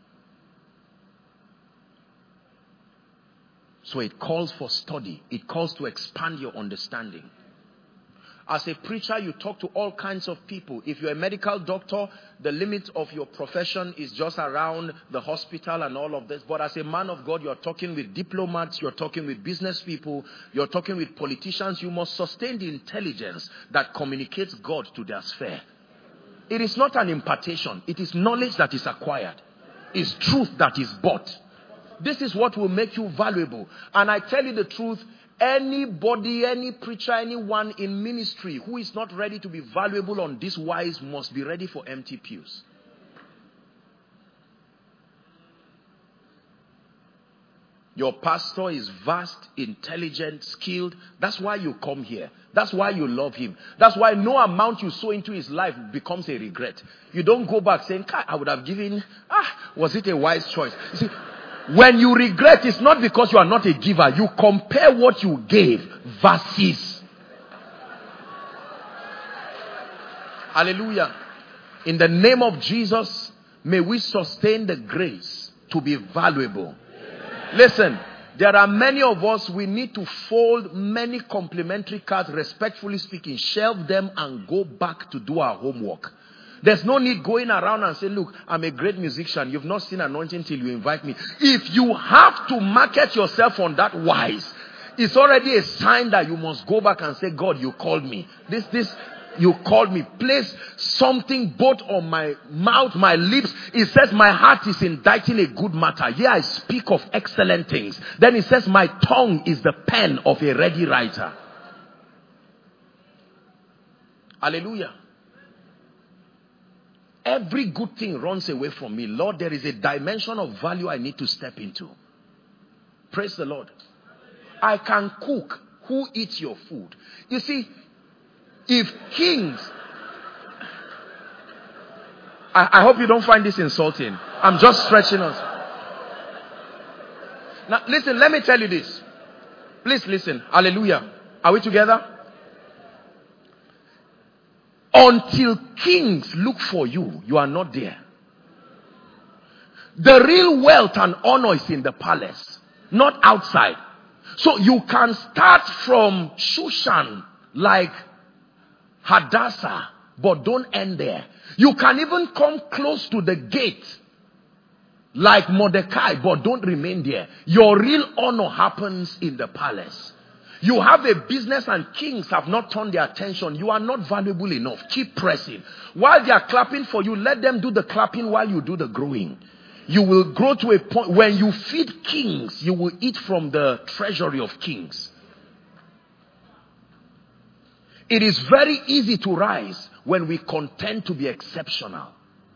So it calls for study. It calls to expand your understanding. As a preacher, you talk to all kinds of people. If you're a medical doctor, the limit of your profession is just around the hospital and all of this. But as a man of God, you're talking with diplomats, you're talking with business people, you're talking with politicians. You must sustain the intelligence that communicates God to their sphere. It is not an impartation. It is knowledge that is acquired. It's truth that is bought. This is what will make you valuable. And I tell you the truth, anybody, any preacher, anyone in ministry who is not ready to be valuable on this wise must be ready for empty pews. Your pastor is vast, intelligent, skilled. That's why you come here. That's why you love him. That's why no amount you sow into his life becomes a regret. You don't go back saying, I would have given, was it a wise choice? You see, when you regret, it's not because you are not a giver. You compare what you gave versus. Hallelujah. In the name of Jesus, may we sustain the grace to be valuable. Listen, there are many of us, we need to fold many complimentary cards, respectfully speaking, shelve them and go back to do our homework. There's no need going around and saying, look, I'm a great musician. You've not seen anointing till you invite me. If you have to market yourself on that wise, it's already a sign that you must go back and say, God, you called me. You called me. Place something both on my mouth, my lips. It says my heart is inditing a good matter. Here I speak of excellent things. Then it says my tongue is the pen of a ready writer. Hallelujah. Every good thing runs away from me. Lord, there is a dimension of value I need to step into. Praise the Lord. I can cook. Who eats your food? You see, if kings... I hope you don't find this insulting. I'm just stretching us. Now, listen, let me tell you this. Please listen. Hallelujah. Are we together? Until kings look for you, you are not there. The real wealth and honor is in the palace, not outside. So you can start from Shushan like Hadassah, but don't end there. You can even come close to the gate like Mordecai, but don't remain there. Your real honor happens in the palace. You have a business and kings have not turned their attention. You are not valuable enough. Keep pressing. While they are clapping for you, let them do the clapping while you do the growing. You will grow to a point when you feed kings, you will eat from the treasury of kings. It is very easy to rise when we contend to be exceptional.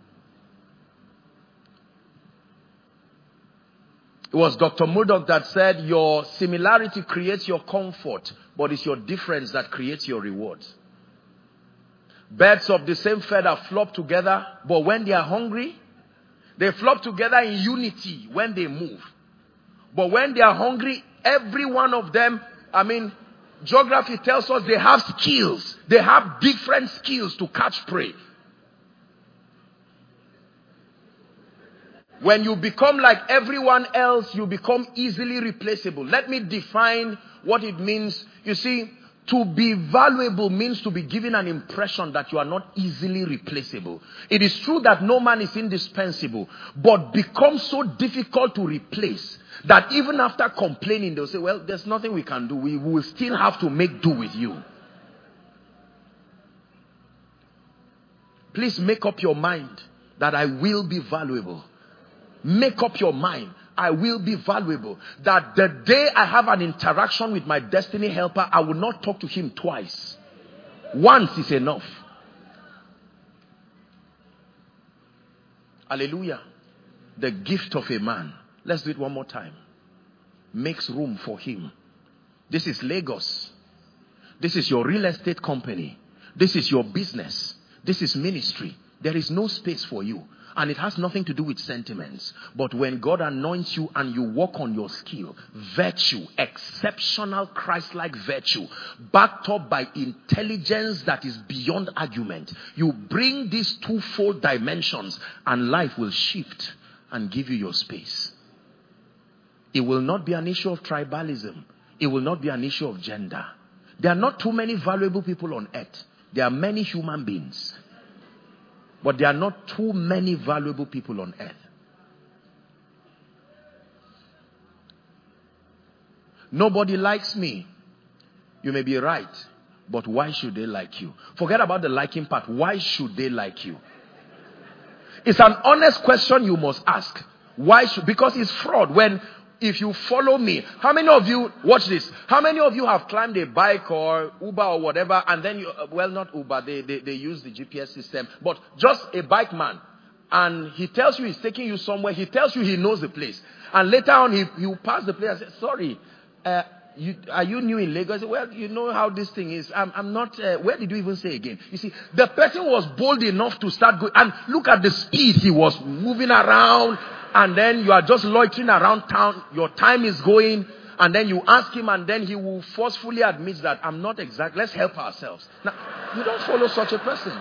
It was Dr. Murdoch that said, your similarity creates your comfort, but it's your difference that creates your rewards. Birds of the same feather flock together, but when they are hungry, they flock together in unity when they move. But when they are hungry, every one of them, geography tells us they have skills. They have different skills to catch prey. When you become like everyone else, you become easily replaceable. Let me define what it means. You see, To be valuable means to be given an impression that you are not easily replaceable. It is true that no man is indispensable, but becomes so difficult to replace that even after complaining, they'll say, well, there's nothing we can do. We will still have to make do with you. Please make up your mind that I will be valuable. Make up your mind. I will be valuable. That the day I have an interaction with my destiny helper, I will not talk to him twice. Once is enough. Hallelujah. The gift of a man. Let's do it one more time. Makes room for him. This is Lagos. This is your real estate company. This is your business. This is ministry. There is no space for you. And it has nothing to do with sentiments. But when God anoints you and you work on your skill, virtue, exceptional Christ-like virtue, backed up by intelligence that is beyond argument, you bring these twofold dimensions and life will shift and give you your space. It will not be an issue of tribalism. It will not be an issue of gender. There are not too many valuable people on earth. There are many human beings. But there are not too many valuable people on earth. Nobody likes me. You may be right. But why should they like you? Forget about the liking part. Why should they like you? It's an honest question you must ask. Why should? Because it's fraud. If you follow me, how many of you, watch this, how many of you have climbed a bike or Uber or whatever, and then you, well, not Uber, they use the GPS system, but just a bike man, and he tells you he's taking you somewhere, he tells you he knows the place, and later on he will pass the place and say, sorry, are you new in Lagos? Well, you know how this thing is. I'm not, where did you even say again? You see, the person was bold enough to start going, and look at the speed he was moving around. And then you are just loitering around town. Your time is going. And then you ask him and then he will forcefully admit that I'm not exact. Let's help ourselves. Now, you don't follow such a person.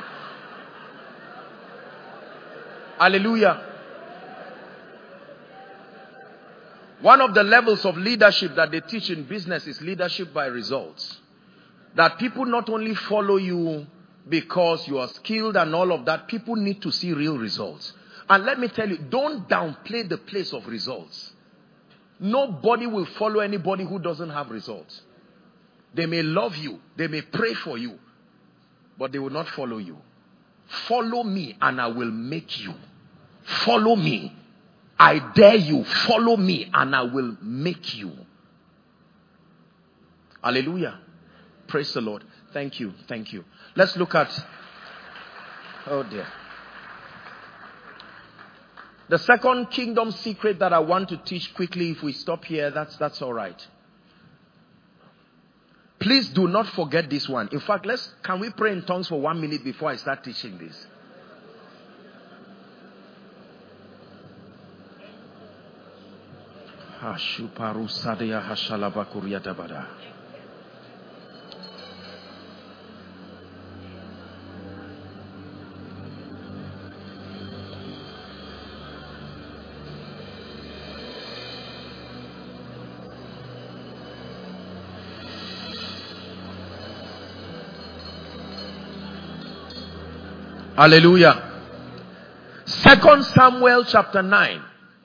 Hallelujah. One of the levels of leadership that they teach in business is leadership by results. That people not only follow you because you are skilled and all of that. People need to see real results. And let me tell you, don't downplay the place of results. Nobody will follow anybody who doesn't have results. They may love you. They may pray for you. But they will not follow you. Follow me and I will make you. Follow me. I dare you. Follow me and I will make you. Hallelujah. Praise the Lord. Thank you. Thank you. Let's look at... Oh dear. The second kingdom secret that I want to teach quickly, if we stop here, that's all right. Please do not forget this one. In fact, can we pray in tongues for 1 minute before I start teaching this? Hallelujah. 2 Samuel chapter 9.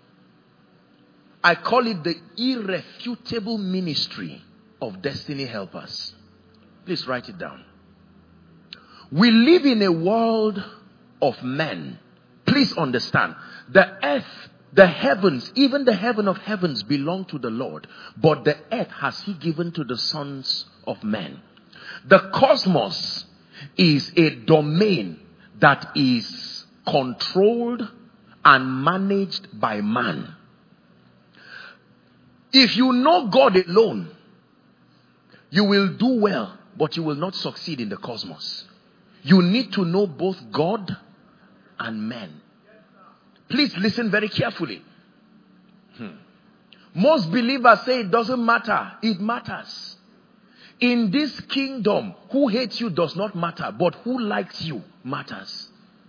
I call it the irrefutable ministry of destiny helpers. Please write it down. We live in a world of men. Please understand. The earth, the heavens, even the heaven of heavens belong to the Lord. But the earth has he given to the sons of men. The cosmos is a domain that is controlled and managed by man. If you know God alone, you will do well, but you will not succeed in the cosmos. You need to know both God and men. Please listen very carefully. Most believers say it doesn't matter. It matters. In this kingdom, who hates you does not matter, but who likes you matters.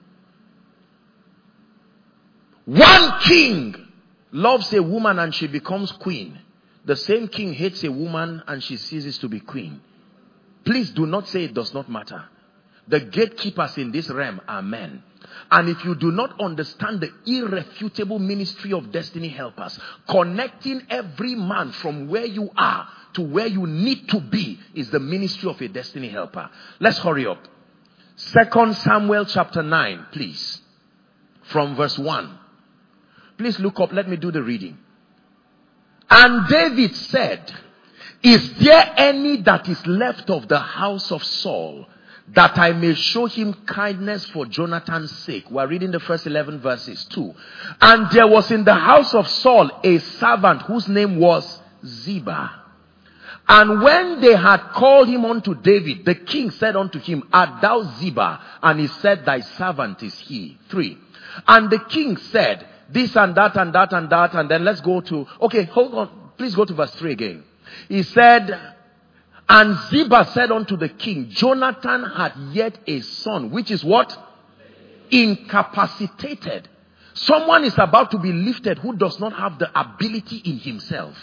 One king loves a woman and she becomes queen. The same king hates a woman and she ceases to be queen. Please do not say it does not matter. The gatekeepers in this realm are men. And if you do not understand the irrefutable ministry of destiny helpers, connecting every man from where you are to where you need to be is the ministry of a destiny helper. Let's hurry up. 2 Samuel chapter 9, please. From verse 1. Please look up. Let me do the reading. And David said, is there any that is left of the house of Saul, that I may show him kindness for Jonathan's sake? We're reading the first 11 verses too. And there was in the house of Saul a servant whose name was Ziba. And when they had called him unto David, the king said unto him, art thou Ziba? And he said, thy servant is he. 3. And the king said, this and that and that and that. And then let's go to, okay, hold on. Please go to verse 3 again. He said, and Ziba said unto the king, Jonathan had yet a son, which is what? Incapacitated. Someone is about to be lifted who does not have the ability in himself.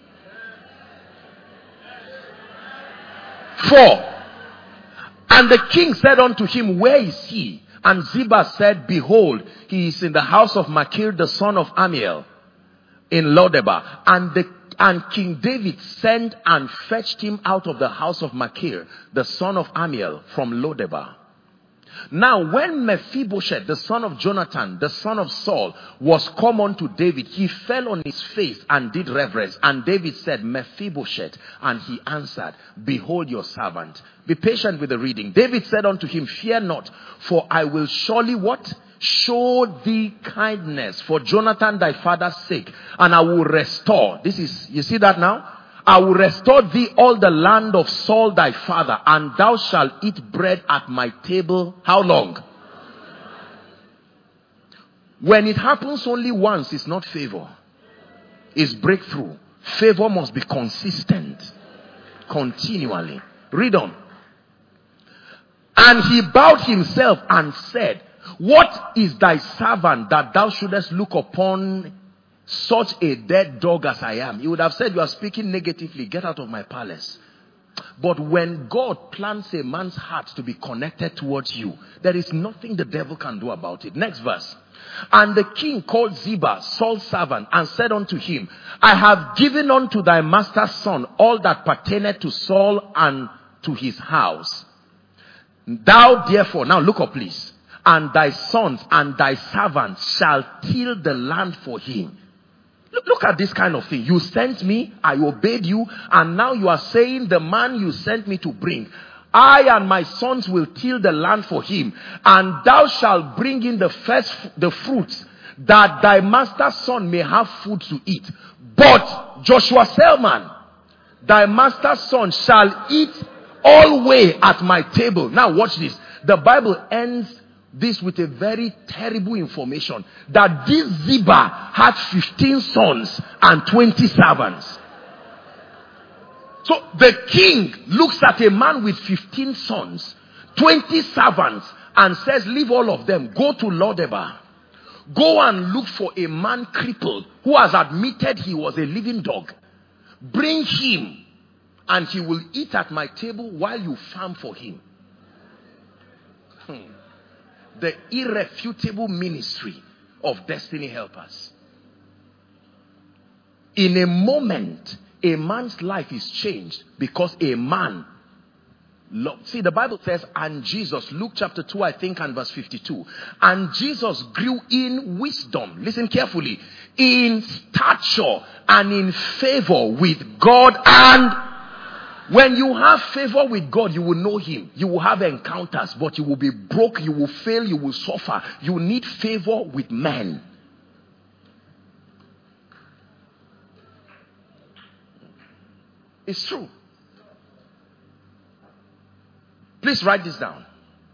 4. And the king said unto him, where is he? And Ziba said, behold, he is in the house of Machir, the son of Amiel, in Lodebar. And King David sent and fetched him out of the house of Machir, the son of Amiel, from Lodebar. Now when Mephibosheth, the son of Jonathan, the son of Saul, was come unto David, he fell on his face and did reverence. And David said, Mephibosheth. And he answered, behold your servant. Be patient with the reading. David said unto him, fear not, for I will surely what? Show thee kindness for Jonathan thy father's sake, and I will restore. This is, you see that now? I will restore thee all the land of Saul thy father, and thou shalt eat bread at my table. How long? When it happens only once, it's not favor. It's breakthrough. Favor must be consistent. Continually. Read on. And he bowed himself and said, what is thy servant that thou shouldest look upon such a dead dog as I am? He would have said, you are speaking negatively. Get out of my palace. But when God plants a man's heart to be connected towards you, there is nothing the devil can do about it. Next verse. And the king called Ziba, Saul's servant, and said unto him, I have given unto thy master's son all that pertaineth to Saul and to his house. Thou therefore, now look up please, and thy sons and thy servants shall till the land for him. Look at this kind of thing. You sent me, I obeyed you, and now you are saying the man you sent me to bring, I and my sons will till the land for him, and thou shalt bring in the fruits, that thy master's son may have food to eat. But Joshua Selman, thy master's son shall eat always at my table. Now watch this. The Bible ends this with a very terrible information, that this Ziba had 15 sons and 20 servants. So the king looks at a man with 15 sons, 20 servants, and says, leave all of them, go to Lodebar. Go and look for a man crippled who has admitted he was a living dog. Bring him, and he will eat at my table while you farm for him. The irrefutable ministry of destiny helpers. In a moment, a man's life is changed because a man. See, the Bible says, and Jesus, Luke chapter 2, I think, and verse 52. And Jesus grew in wisdom. Listen carefully. In stature and in favor with God and. When you have favor with God, you will know him. You will have encounters, but you will be broke, you will fail, you will suffer. You need favor with men. It's true. Please write this down.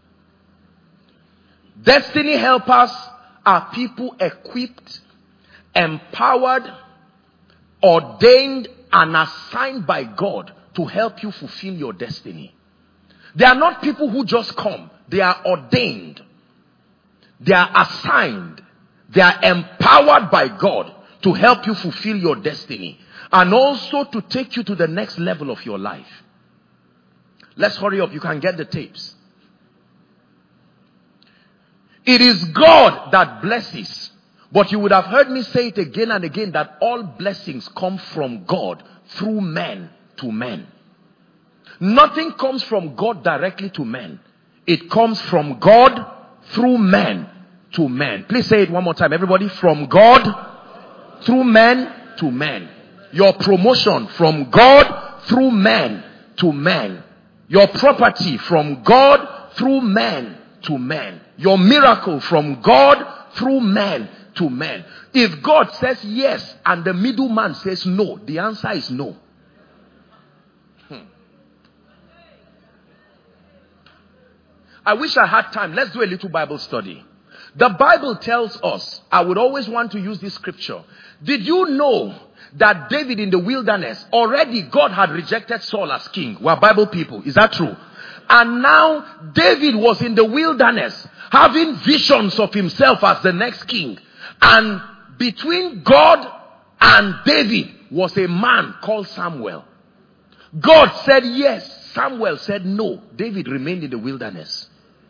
Destiny helpers are people equipped, empowered, ordained, and assigned by God to help you fulfill your destiny. They are not people who just come. They are ordained. They are assigned. They are empowered by God to help you fulfill your destiny, and also to take you to the next level of your life. Let's hurry up. You can get the tapes. It is God that blesses. But you would have heard me say it again and again that all blessings come from God through men to men. Nothing comes from God directly to men. It comes from God through men to men. Please say it one more time, everybody. From God through men to men. Your promotion from God through men to men. Your property from God through men to men. Your miracle from God through men to men. If God says yes and the middleman says no, the answer is no. I wish I had time. Let's do a little Bible study. The Bible tells us, I would always want to use this scripture. Did you know that David in the wilderness, already God had rejected Saul as king? We're Bible people. Is that true? And now David was in the wilderness having visions of himself as the next king. And between God and David was a man called Samuel. God said yes. Samuel said no. David remained in the wilderness.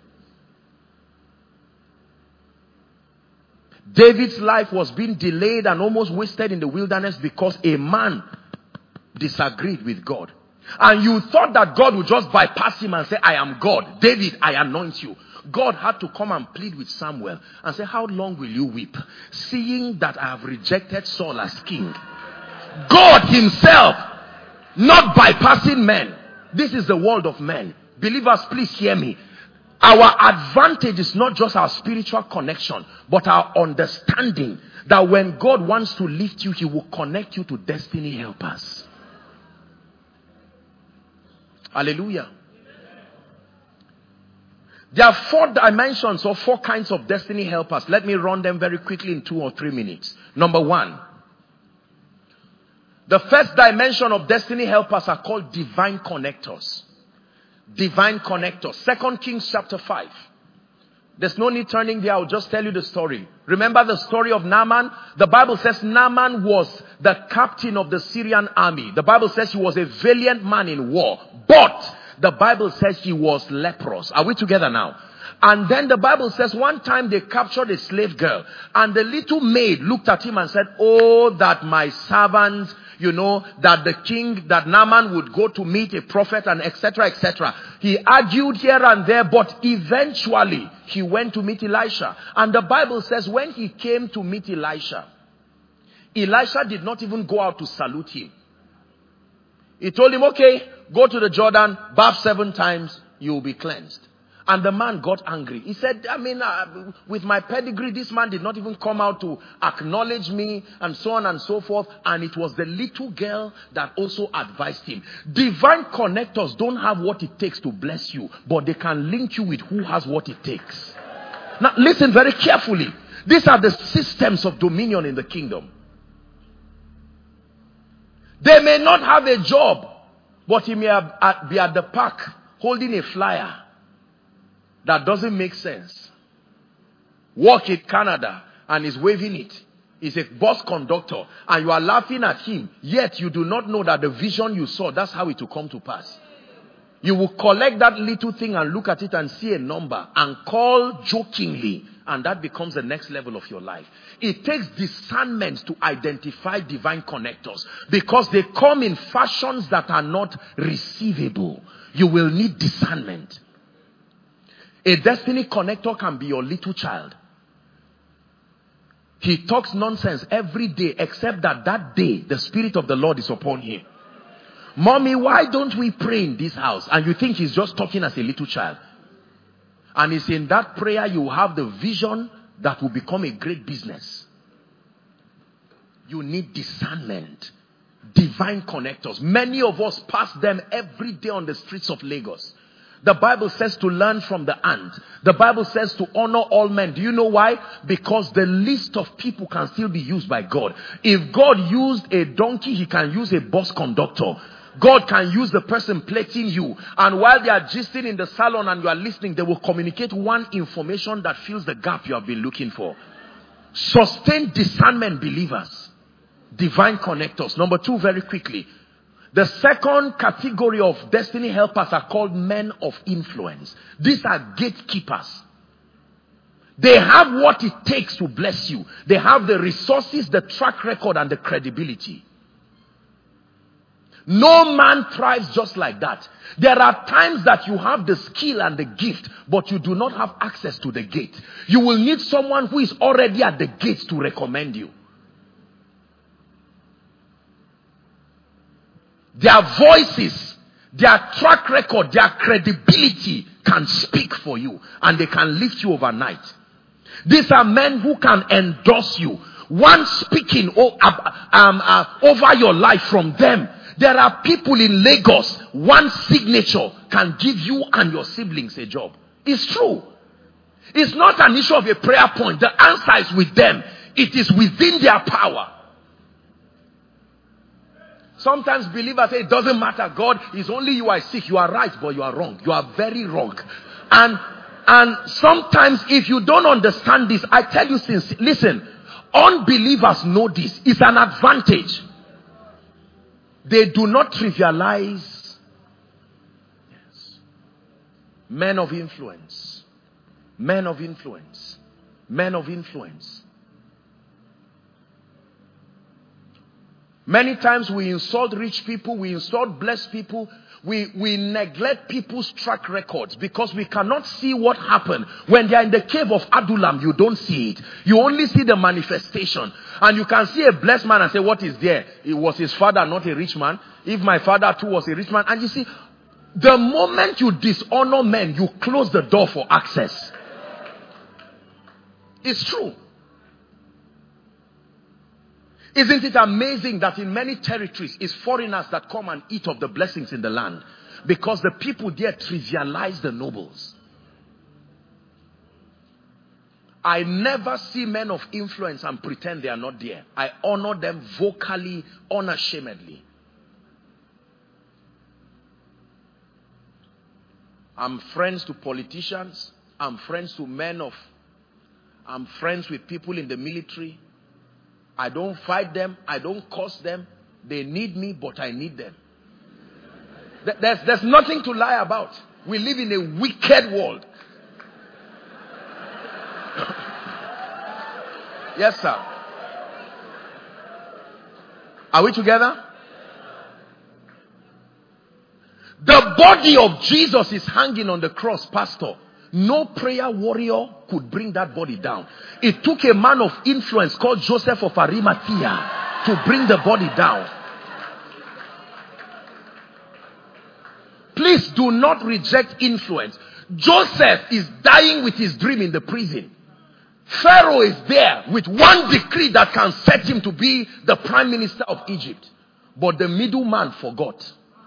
David's life was being delayed and almost wasted in the wilderness because a man disagreed with God. And you thought that God would just bypass him and say, I am God. David, I anoint you. God had to come and plead with Samuel and say, how long will you weep? Seeing that I have rejected Saul as king. God himself, not bypassing men. This is the world of men. Believers, please hear me. Our advantage is not just our spiritual connection, but our understanding that when God wants to lift you, he will connect you to destiny helpers. Hallelujah. There are 4 dimensions or 4 kinds of destiny helpers. Let me run them very quickly in 2 or 3 minutes. Number 1. The first dimension of destiny helpers are called divine connectors. Divine connectors. 2 Kings chapter 5. There's no need turning there. I'll just tell you the story. Remember the story of Naaman? The Bible says Naaman was the captain of the Syrian army. The Bible says he was a valiant man in war. But the Bible says he was leprous. Are we together now? And then the Bible says one time they captured a slave girl. And the little maid looked at him and said, oh, that my servant, that the king, that Naaman would go to meet a prophet and etc., etc. He argued here and there, but eventually he went to meet Elisha. And the Bible says when he came to meet Elisha, Elisha did not even go out to salute him. He told him, okay, go to the Jordan, bath 7 times, you will be cleansed. And the man got angry. He said, with my pedigree, this man did not even come out to acknowledge me and so on and so forth. And it was the little girl that also advised him. Divine connectors don't have what it takes to bless you, but they can link you with who has what it takes. Now, listen very carefully. These are the systems of dominion in the kingdom. They may not have a job, but he may be at the park holding a flyer that doesn't make sense. Work in Canada and is waving it. He's a bus conductor and you are laughing at him. Yet you do not know that the vision you saw, that's how it will come to pass. You will collect that little thing and look at it and see a number and call jokingly. And that becomes the next level of your life. It takes discernment to identify divine connectors because they come in fashions that are not receivable. You will need discernment. A destiny connector can be your little child. He talks nonsense every day except that day the Spirit of the Lord is upon him. Mommy, why don't we pray in this house? And you think he's just talking as a little child. And it's in that prayer you have the vision that will become a great business. You need discernment. Divine connectors. Many of us pass them every day on the streets of Lagos. The Bible says to learn from the ant. The Bible says to honor all men. Do you know why? Because the list of people can still be used by God. If God used a donkey, he can use a bus conductor. God can use the person plating you. And while they are gisting in the salon and you are listening, they will communicate one information that fills the gap you have been looking for. Sustained discernment, believers. Divine connectors. Number 2, very quickly. The second category of destiny helpers are called men of influence. These are gatekeepers. They have what it takes to bless you. They have the resources, the track record, and the credibility. No man thrives just like that. There are times that you have the skill and the gift, but you do not have access to the gate. You will need someone who is already at the gate to recommend you. Their voices, their track record, their credibility can speak for you, and they can lift you overnight. These are men who can endorse you. One speaking over your life from them. There are people in Lagos, one signature can give you and your siblings a job. It's true. It's not an issue of a prayer point. The answer is with them. It is within their power. Sometimes believers say, it doesn't matter, God, it's only you I seek. You are right, but you are wrong. You are very wrong. And sometimes if you don't understand this, I tell you listen, unbelievers know this. It's an advantage. They do not trivialize. Yes. Men of influence. Men of influence. Men of influence. Many times we insult rich people, we insult blessed people, we neglect people's track records because we cannot see what happened. When they are in the cave of Adullam, you don't see it. You only see the manifestation. And you can see a blessed man and say, what is there? It was his father, not a rich man. If my father too was a rich man. And you see, the moment you dishonor men, you close the door for access. It's true. Isn't it amazing that in many territories it's foreigners that come and eat of the blessings in the land? Because the people there trivialize the nobles. I never see men of influence and pretend they are not there. I honor them vocally, unashamedly. I'm friends to politicians. I'm friends to I'm friends with people in the military. I don't fight them. I don't curse them. They need me, but I need them. There's nothing to lie about. We live in a wicked world. Yes, sir. Are we together? The body of Jesus is hanging on the cross, Pastor. No prayer warrior could bring that body down. It took a man of influence called Joseph of Arimathea to bring the body down. Please do not reject influence. Joseph is dying with his dream in the prison. Pharaoh is there with one decree that can set him to be the prime minister of Egypt. But the middleman forgot.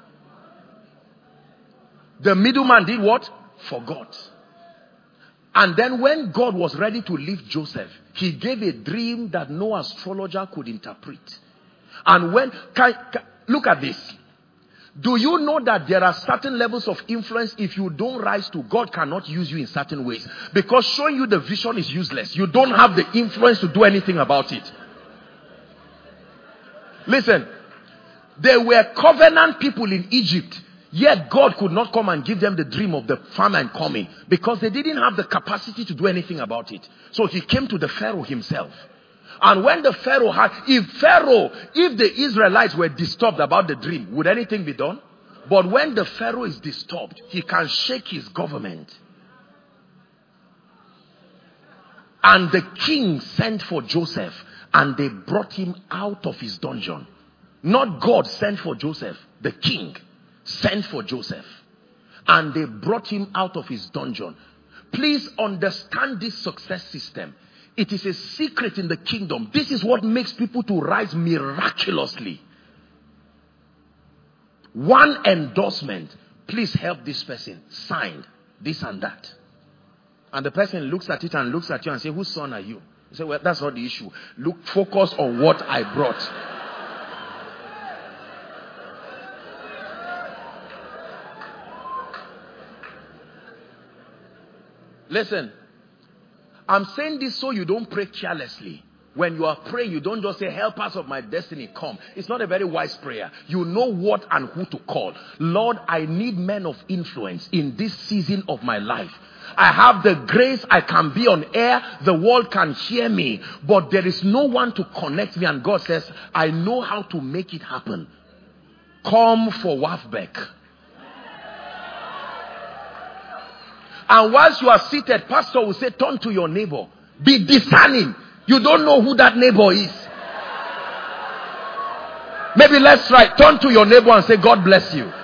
The middleman did what? Forgot. And then when God was ready to lift Joseph, he gave a dream that no astrologer could interpret. And look at this. Do you know that there are certain levels of influence? If you don't rise to, God cannot use you in certain ways. Because showing you the vision is useless. You don't have the influence to do anything about it. Listen, there were covenant people in Egypt. Yet God could not come and give them the dream of the famine coming because they didn't have the capacity to do anything about it. So he came to the Pharaoh himself. And when the Pharaoh if the Israelites were disturbed about the dream, would anything be done? But when the Pharaoh is disturbed, he can shake his government. And the king sent for Joseph and they brought him out of his dungeon. Not God sent for Joseph, the king sent for Joseph. And they brought him out of his dungeon. Please understand this success system. It is a secret in the kingdom. This is what makes people to rise miraculously. One endorsement. Please help this person. Signed. This and that. And the person looks at it and looks at you and says, whose son are you? You say, well, that's not the issue. Focus on what I brought. Listen, I'm saying this so you don't pray carelessly. When you are praying, you don't just say, helpers of my destiny, come. It's not a very wise prayer. You know what and who to call. Lord, I need men of influence in this season of my life. I have the grace, I can be on air, the world can hear me, but there is no one to connect me. And God says, I know how to make it happen. Come for Wafbeck. And whilst you are seated, pastor will say, turn to your neighbor. Be discerning. You don't know who that neighbor is. Maybe let's try. Turn to your neighbor and say, God bless you.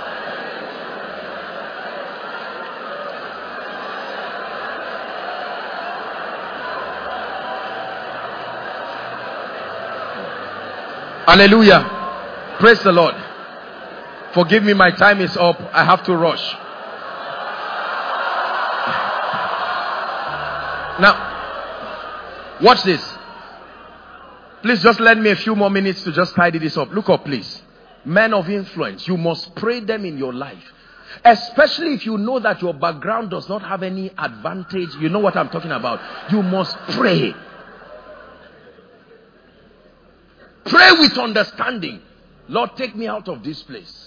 Hallelujah. Praise the Lord. Forgive me, my time is up. I have to rush. Now, watch this. Please just lend me a few more minutes to just tidy this up. Look up, please. Men of influence, you must pray them in your life. Especially if you know that your background does not have any advantage. You know what I'm talking about. You must pray. Pray with understanding. Lord, take me out of this place.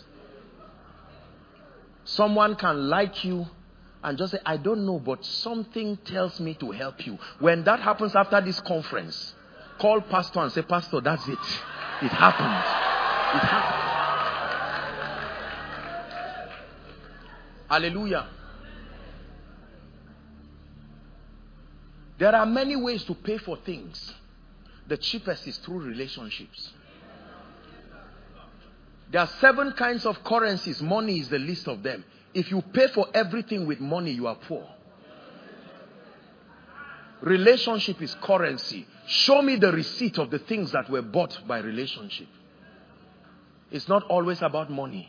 Someone can like you and just say, I don't know, but something tells me to help you. When that happens after this conference, call pastor and say, Pastor, that's it. It happened. It happened. Hallelujah. There are many ways to pay for things. The cheapest is through relationships. There are 7 kinds of currencies. Money is the least of them. If you pay for everything with money, you are poor. Relationship is currency. Show me the receipt of the things that were bought by relationship. It's not always about money.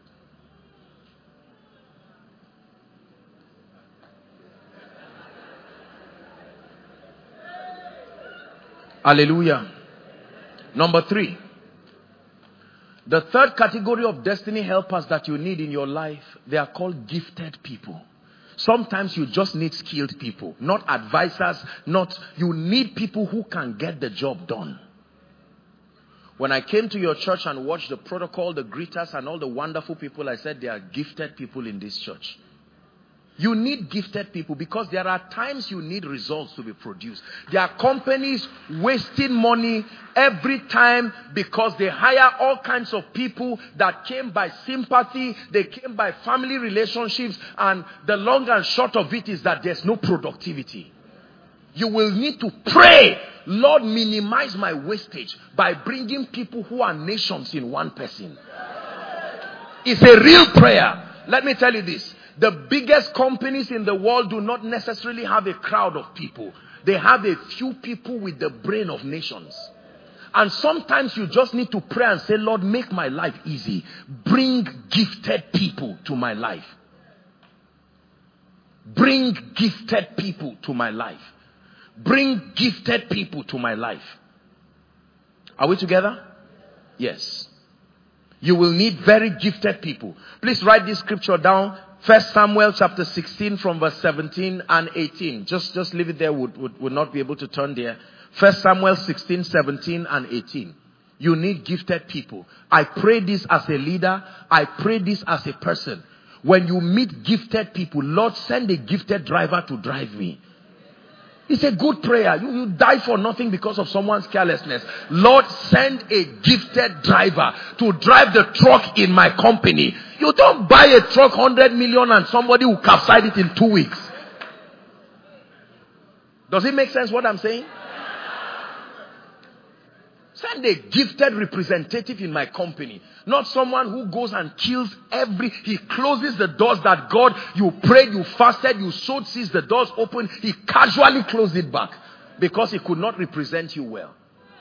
Hallelujah. Number 3. The third category of destiny helpers that you need in your life, they are called gifted people. Sometimes you just need skilled people, not advisors, you need people who can get the job done. When I came to your church and watched the protocol, the greeters and all the wonderful people, I said there are gifted people in this church. You need gifted people because there are times you need results to be produced. There are companies wasting money every time because they hire all kinds of people that came by sympathy, they came by family relationships, and the long and short of it is that there's no productivity. You will need to pray, Lord, minimize my wastage by bringing people who are nations in one person. It's a real prayer. Let me tell you this. The biggest companies in the world do not necessarily have a crowd of people. They have a few people with the brain of nations. And sometimes you just need to pray and say, Lord, make my life easy. Bring gifted people to my life. Bring gifted people to my life. Bring gifted people to my life. Are we together? Yes. You will need very gifted people. Please write this scripture down. 1 Samuel chapter 16 from verse 17 and 18. Just leave it there. Would not be able to turn there. 1 Samuel 16, 17 and 18. You need gifted people. I pray this as a leader. I pray this as a person. When you meet gifted people, Lord, send a gifted driver to drive me. It's a good prayer. You die for nothing because of someone's carelessness. Lord, send a gifted driver to drive the truck in my company. You don't buy a truck 100 million and somebody will capsize it in 2 weeks. Does it make sense what I'm saying? Send a gifted representative in my company. Not someone who goes and kills he closes the doors that God, you prayed, you fasted, you sowed seeds, the doors open. He casually closed it back because he could not represent you well.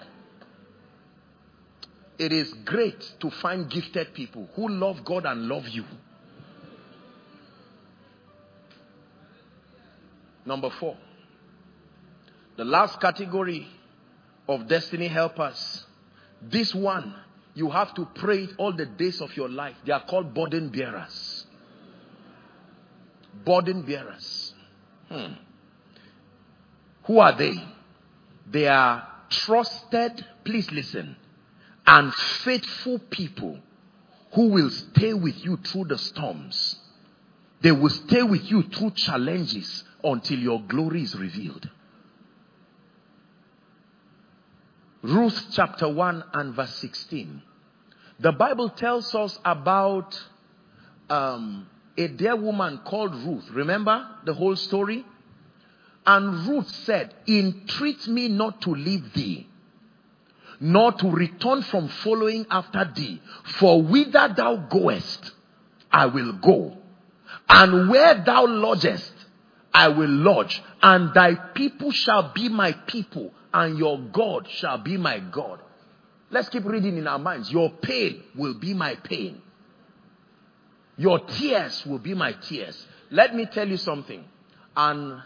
It is great to find gifted people who love God and love you. Number 4. The last category of destiny helpers. This one, you have to pray it all the days of your life. They are called burden bearers. Burden bearers. Who are they? They are trusted, please listen, and faithful people who will stay with you through the storms. They will stay with you through challenges until your glory is revealed. Ruth chapter 1 and verse 16. The Bible tells us about a dear woman called Ruth. Remember the whole story? And Ruth said, entreat me not to leave thee, nor to return from following after thee. For whither thou goest, I will go. And where thou lodgest, I will lodge. And thy people shall be my people, and your God shall be my God. Let's keep reading in our minds. Your pain will be my pain. Your tears will be my tears. Let me tell you something. And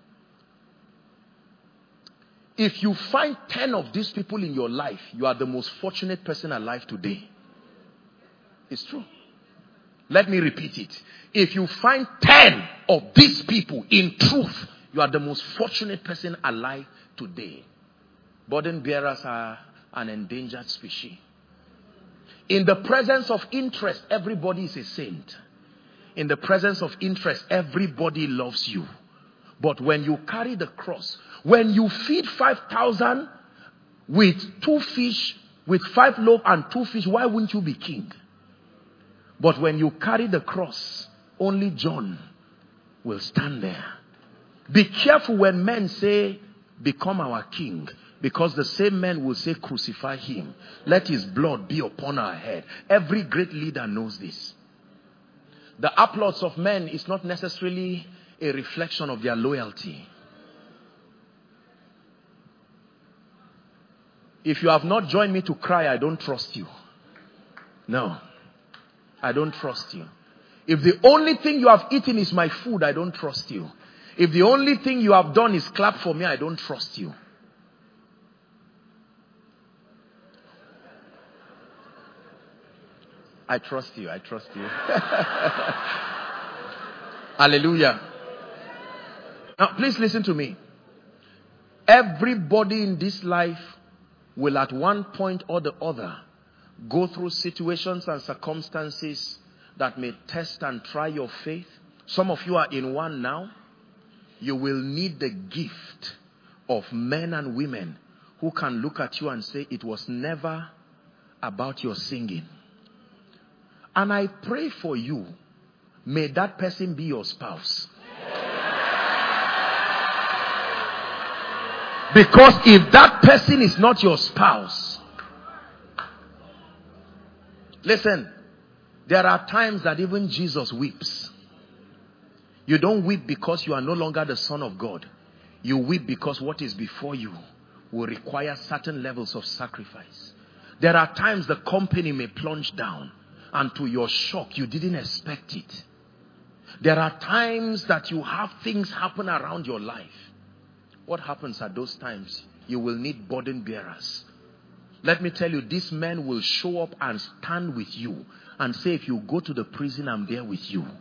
if you find 10 of these people in your life, you are the most fortunate person alive today. It's true. Let me repeat it. If you find 10 of these people, in truth, you are the most fortunate person alive today. Burden bearers are an endangered species. In the presence of interest, everybody is a saint. In the presence of interest, everybody loves you. But when you carry the cross, when you feed 5,000 with 2 fish, with 5 loaves and 2 fish, why wouldn't you be king? But when you carry the cross, only John will stand there. Be careful when men say, become our king. Because the same men will say, crucify him. Let his blood be upon our head. Every great leader knows this. The applause of men is not necessarily a reflection of their loyalty. If you have not joined me to cry, I don't trust you. No. I don't trust you. If the only thing you have eaten is my food, I don't trust you. If the only thing you have done is clap for me, I don't trust you. I trust you. I trust you. Hallelujah. Now, please listen to me. Everybody in this life will at one point or the other go through situations and circumstances that may test and try your faith. Some of you are in one now. You will need the gift of men and women who can look at you and say, it was never about your singing. And I pray for you, may that person be your spouse. Because if that person is not your spouse, listen, there are times that even Jesus weeps. You don't weep because you are no longer the Son of God. You weep because what is before you will require certain levels of sacrifice. There are times the company may plunge down, and to your shock, you didn't expect it. There are times that you have things happen around your life. What happens at those times? You will need burden bearers. Let me tell you, these men will show up and stand with you and say, if you go to the prison, I'm there with you.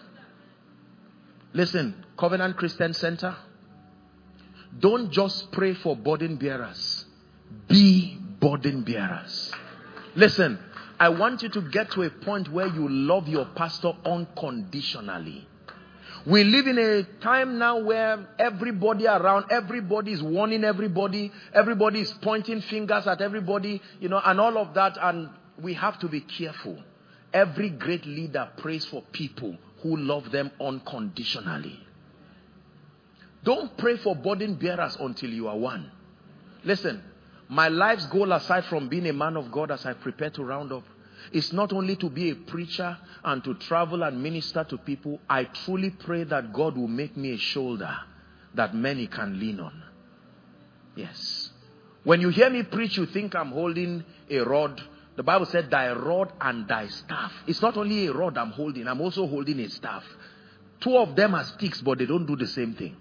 Listen, Covenant Christian Center, don't just pray for burden bearers. Be burden bearers. Listen, I want you to get to a point where you love your pastor unconditionally. We live in a time now where everybody around, everybody is warning everybody, everybody is pointing fingers at everybody, and all of that, and we have to be careful. Every great leader prays for people who love them unconditionally. Don't pray for burden bearers until you are one. Listen, my life's goal, aside from being a man of God as I prepare to round up, is not only to be a preacher and to travel and minister to people. I truly pray that God will make me a shoulder that many can lean on. Yes. When you hear me preach, you think I'm holding a rod. The Bible said, thy rod and thy staff. It's not only a rod I'm holding, I'm also holding a staff. 2 of them are sticks, but they don't do the same thing.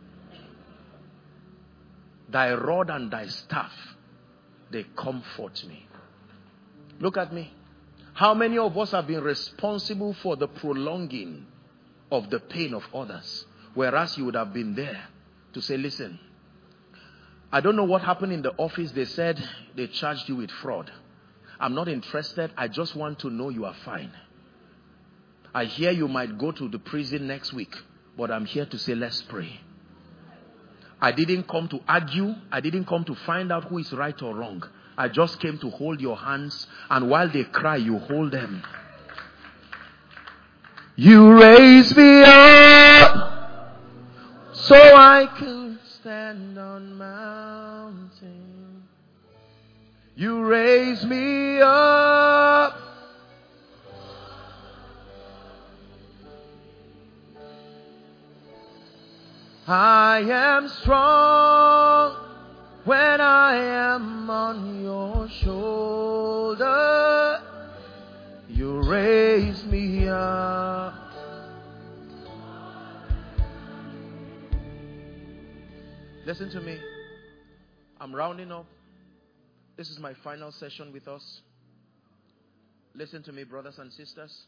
Thy rod and thy staff, they comfort me. Look at me. How many of us have been responsible for the prolonging of the pain of others? Whereas you would have been there to say, listen, I don't know what happened in the office. They said they charged you with fraud. I'm not interested. I just want to know you are fine. I hear you might go to the prison next week, but I'm here to say, let's pray. I didn't come to argue. I didn't come to find out who is right or wrong. I just came to hold your hands, and while they cry, you hold them. You raise me up so I could stand on mountains. You raise me up. I am strong when I am on your shoulder. You raise me up. Listen to me. I'm rounding up. This is my final session with us. Listen to me, brothers and sisters.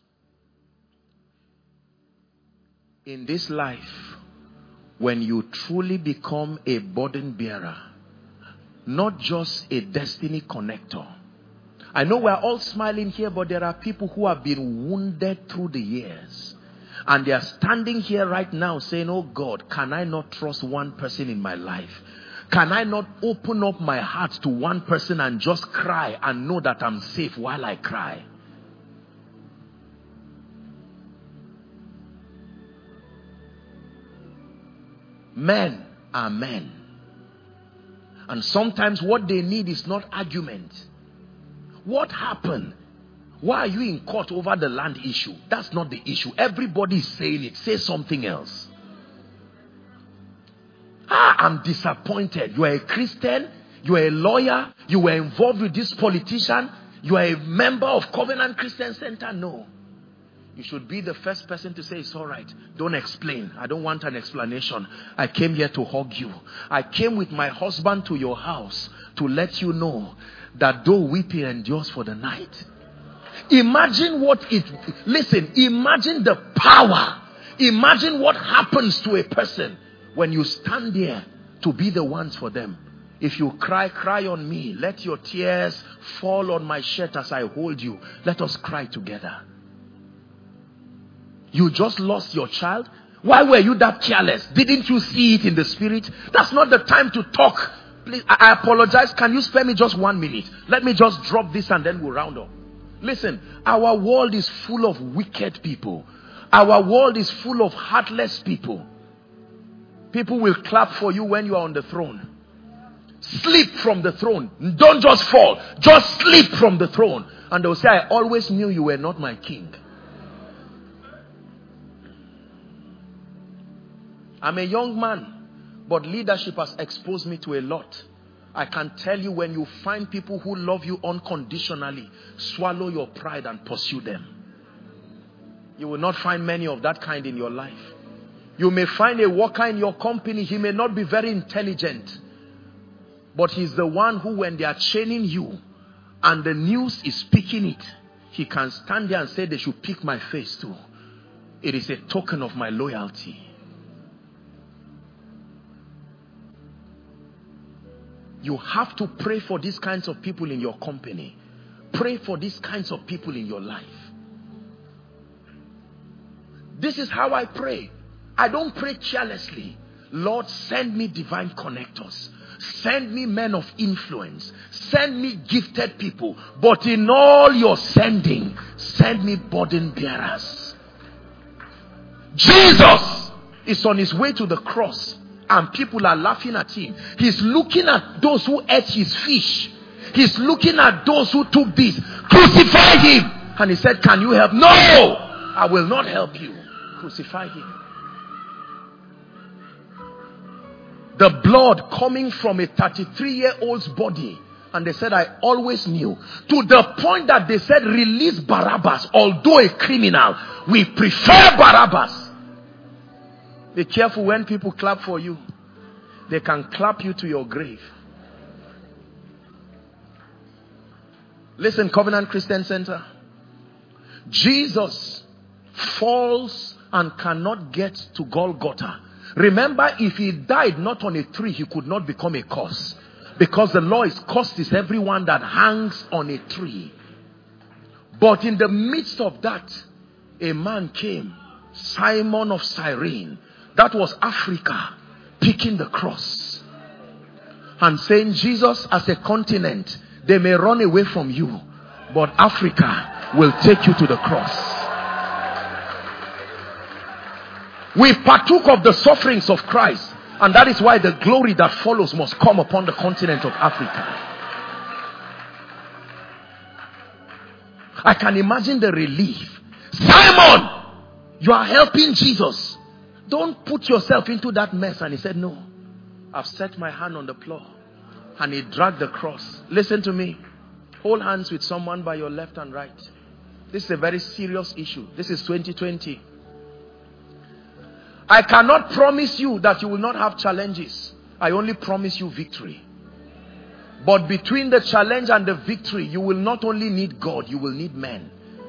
In this life, when you truly become a burden bearer, not just a destiny connector. I know we're all smiling here, but there are people who have been wounded through the years. And they are standing here right now saying, oh God, can I not trust one person in my life? Can I not open up my heart to one person and just cry and know that I'm safe while I cry? Men are men. And sometimes what they need is not argument. What happened? Why are you in court over the land issue? That's not the issue. Everybody is saying it. Say something else. I'm disappointed. You are a Christian. You are a lawyer. You were involved with this politician. You are a member of Covenant Christian Center. No. You should be the first person to say, it's all right. Don't explain. I don't want an explanation. I came here to hug you. I came with my husband to your house to let you know that though weeping endures for the night. Imagine imagine the power. Imagine what happens to a person when you stand there to be the ones for them. If you cry, cry on me. Let your tears fall on my shirt as I hold you. Let us cry together. You just lost your child. Why were you that careless? Didn't you see it in the spirit? That's not the time to talk. Please, I apologize. Can you spare me just 1 minute? Let me just drop this and then we'll round up. Listen, our world is full of wicked people. Our world is full of heartless people. People will clap for you when you are on the throne. Slip from the throne. Don't just fall. Just slip from the throne. And they'll say, I always knew you were not my king. I'm a young man, but leadership has exposed me to a lot. I can tell you, when you find people who love you unconditionally, swallow your pride and pursue them. You will not find many of that kind in your life. You may find a worker in your company. He may not be very intelligent, but he's the one who, when they are chaining you and the news is picking it, he can stand there and say they should pick my face too. It is a token of my loyalty. You have to pray for these kinds of people in your company. Pray for these kinds of people in your life. This is how I pray. I don't pray carelessly. Lord, send me divine connectors. Send me men of influence. Send me gifted people. But in all your sending, send me burden bearers. Jesus is on his way to the cross. And people are laughing at him. He's looking at those who ate his fish. He's looking at those who took this. Crucify him. And he said, can you help? No, I will not help you. Crucify him. The blood coming from a 33-year-old's body. And they said, I always knew. To the point that they said, release Barabbas. Although a criminal, we prefer Barabbas. Be careful when people clap for you. They can clap you to your grave. Listen, Covenant Christian Center. Jesus falls and cannot get to Golgotha Remember, if he died not on a tree, he could not become a curse. Because the law is cursed is everyone that hangs on a tree. But in the midst of that, a man came, Simon of Cyrene. That was Africa, picking the cross. And saying, Jesus, as a continent, they may run away from you, but Africa will take you to the cross. We partook of the sufferings of Christ, and that is why the glory that follows must come upon the continent of Africa. I can imagine the relief. Simon, you are helping Jesus. Don't put yourself into that mess. And he said, no, I've set my hand on the plow. And he dragged the cross. Listen to me. Hold hands with someone by your left and right. This is a very serious issue. This is 2020. I cannot promise you that you will not have challenges. I only promise you victory. But between the challenge and the victory, you will not only need God, you will need men.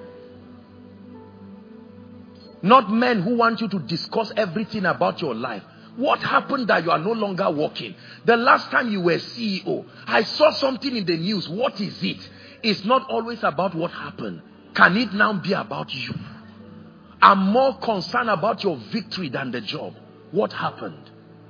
Not men who want you to discuss everything about your life. What happened that you are no longer working? The last time you were CEO, I saw something in the news. What is it? It's not always about what happened. Can it now be about you? I'm more concerned about your victory than the job. What happened?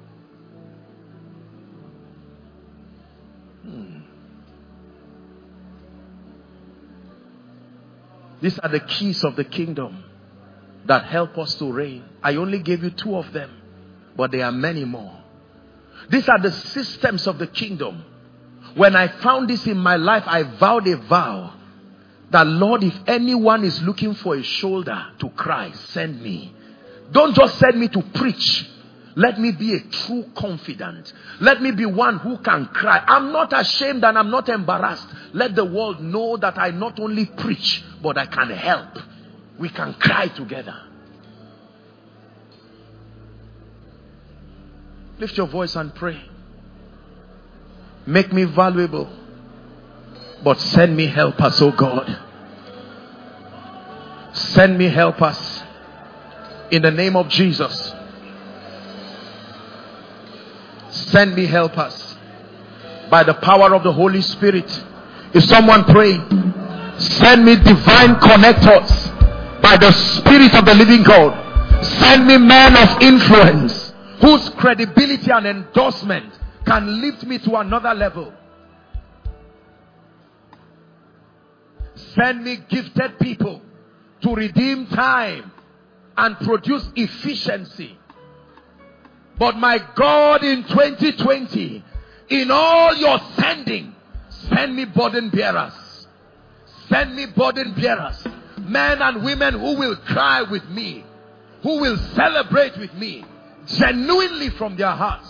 These are the keys of the kingdom that help us to reign. I only gave you 2 of them, but there are many more. These are the systems of the kingdom. When I found this in my life, I vowed a vow that, Lord, if anyone is looking for a shoulder to cry, send me. Don't just send me to preach. Let me be a true confidant. Let me be one who can cry. I'm not ashamed and I'm not embarrassed. Let the world know that I not only preach, but I can help. We can cry together. Lift your voice and pray. Make me valuable, but send me helpers, oh God. Send me helpers in the name of Jesus. Send me helpers by the power of the Holy Spirit. Is someone praying? Send me divine connectors by the Spirit of the living God. Send me men of influence whose credibility and endorsement can lift me to another level. Send me gifted people to redeem time and produce efficiency. But my God, in 2020, in all your sending, send me burden bearers. Send me burden bearers. Men and women who will cry with me, who will celebrate with me, genuinely from their hearts.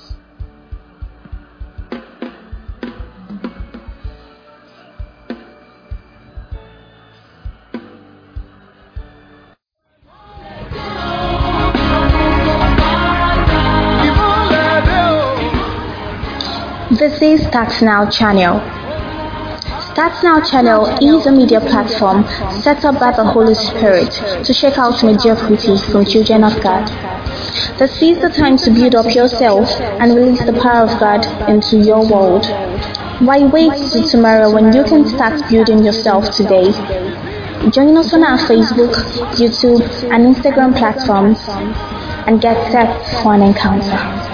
This is Stats Now channel. Stats Now channel is a media platform set up by the Holy Spirit to shake out mediocrity from children of God. This is the time to build up yourself and release the power of God into your world. Why wait till tomorrow when you can start building yourself today? Join us on our Facebook, YouTube, and Instagram platforms and get set for an encounter.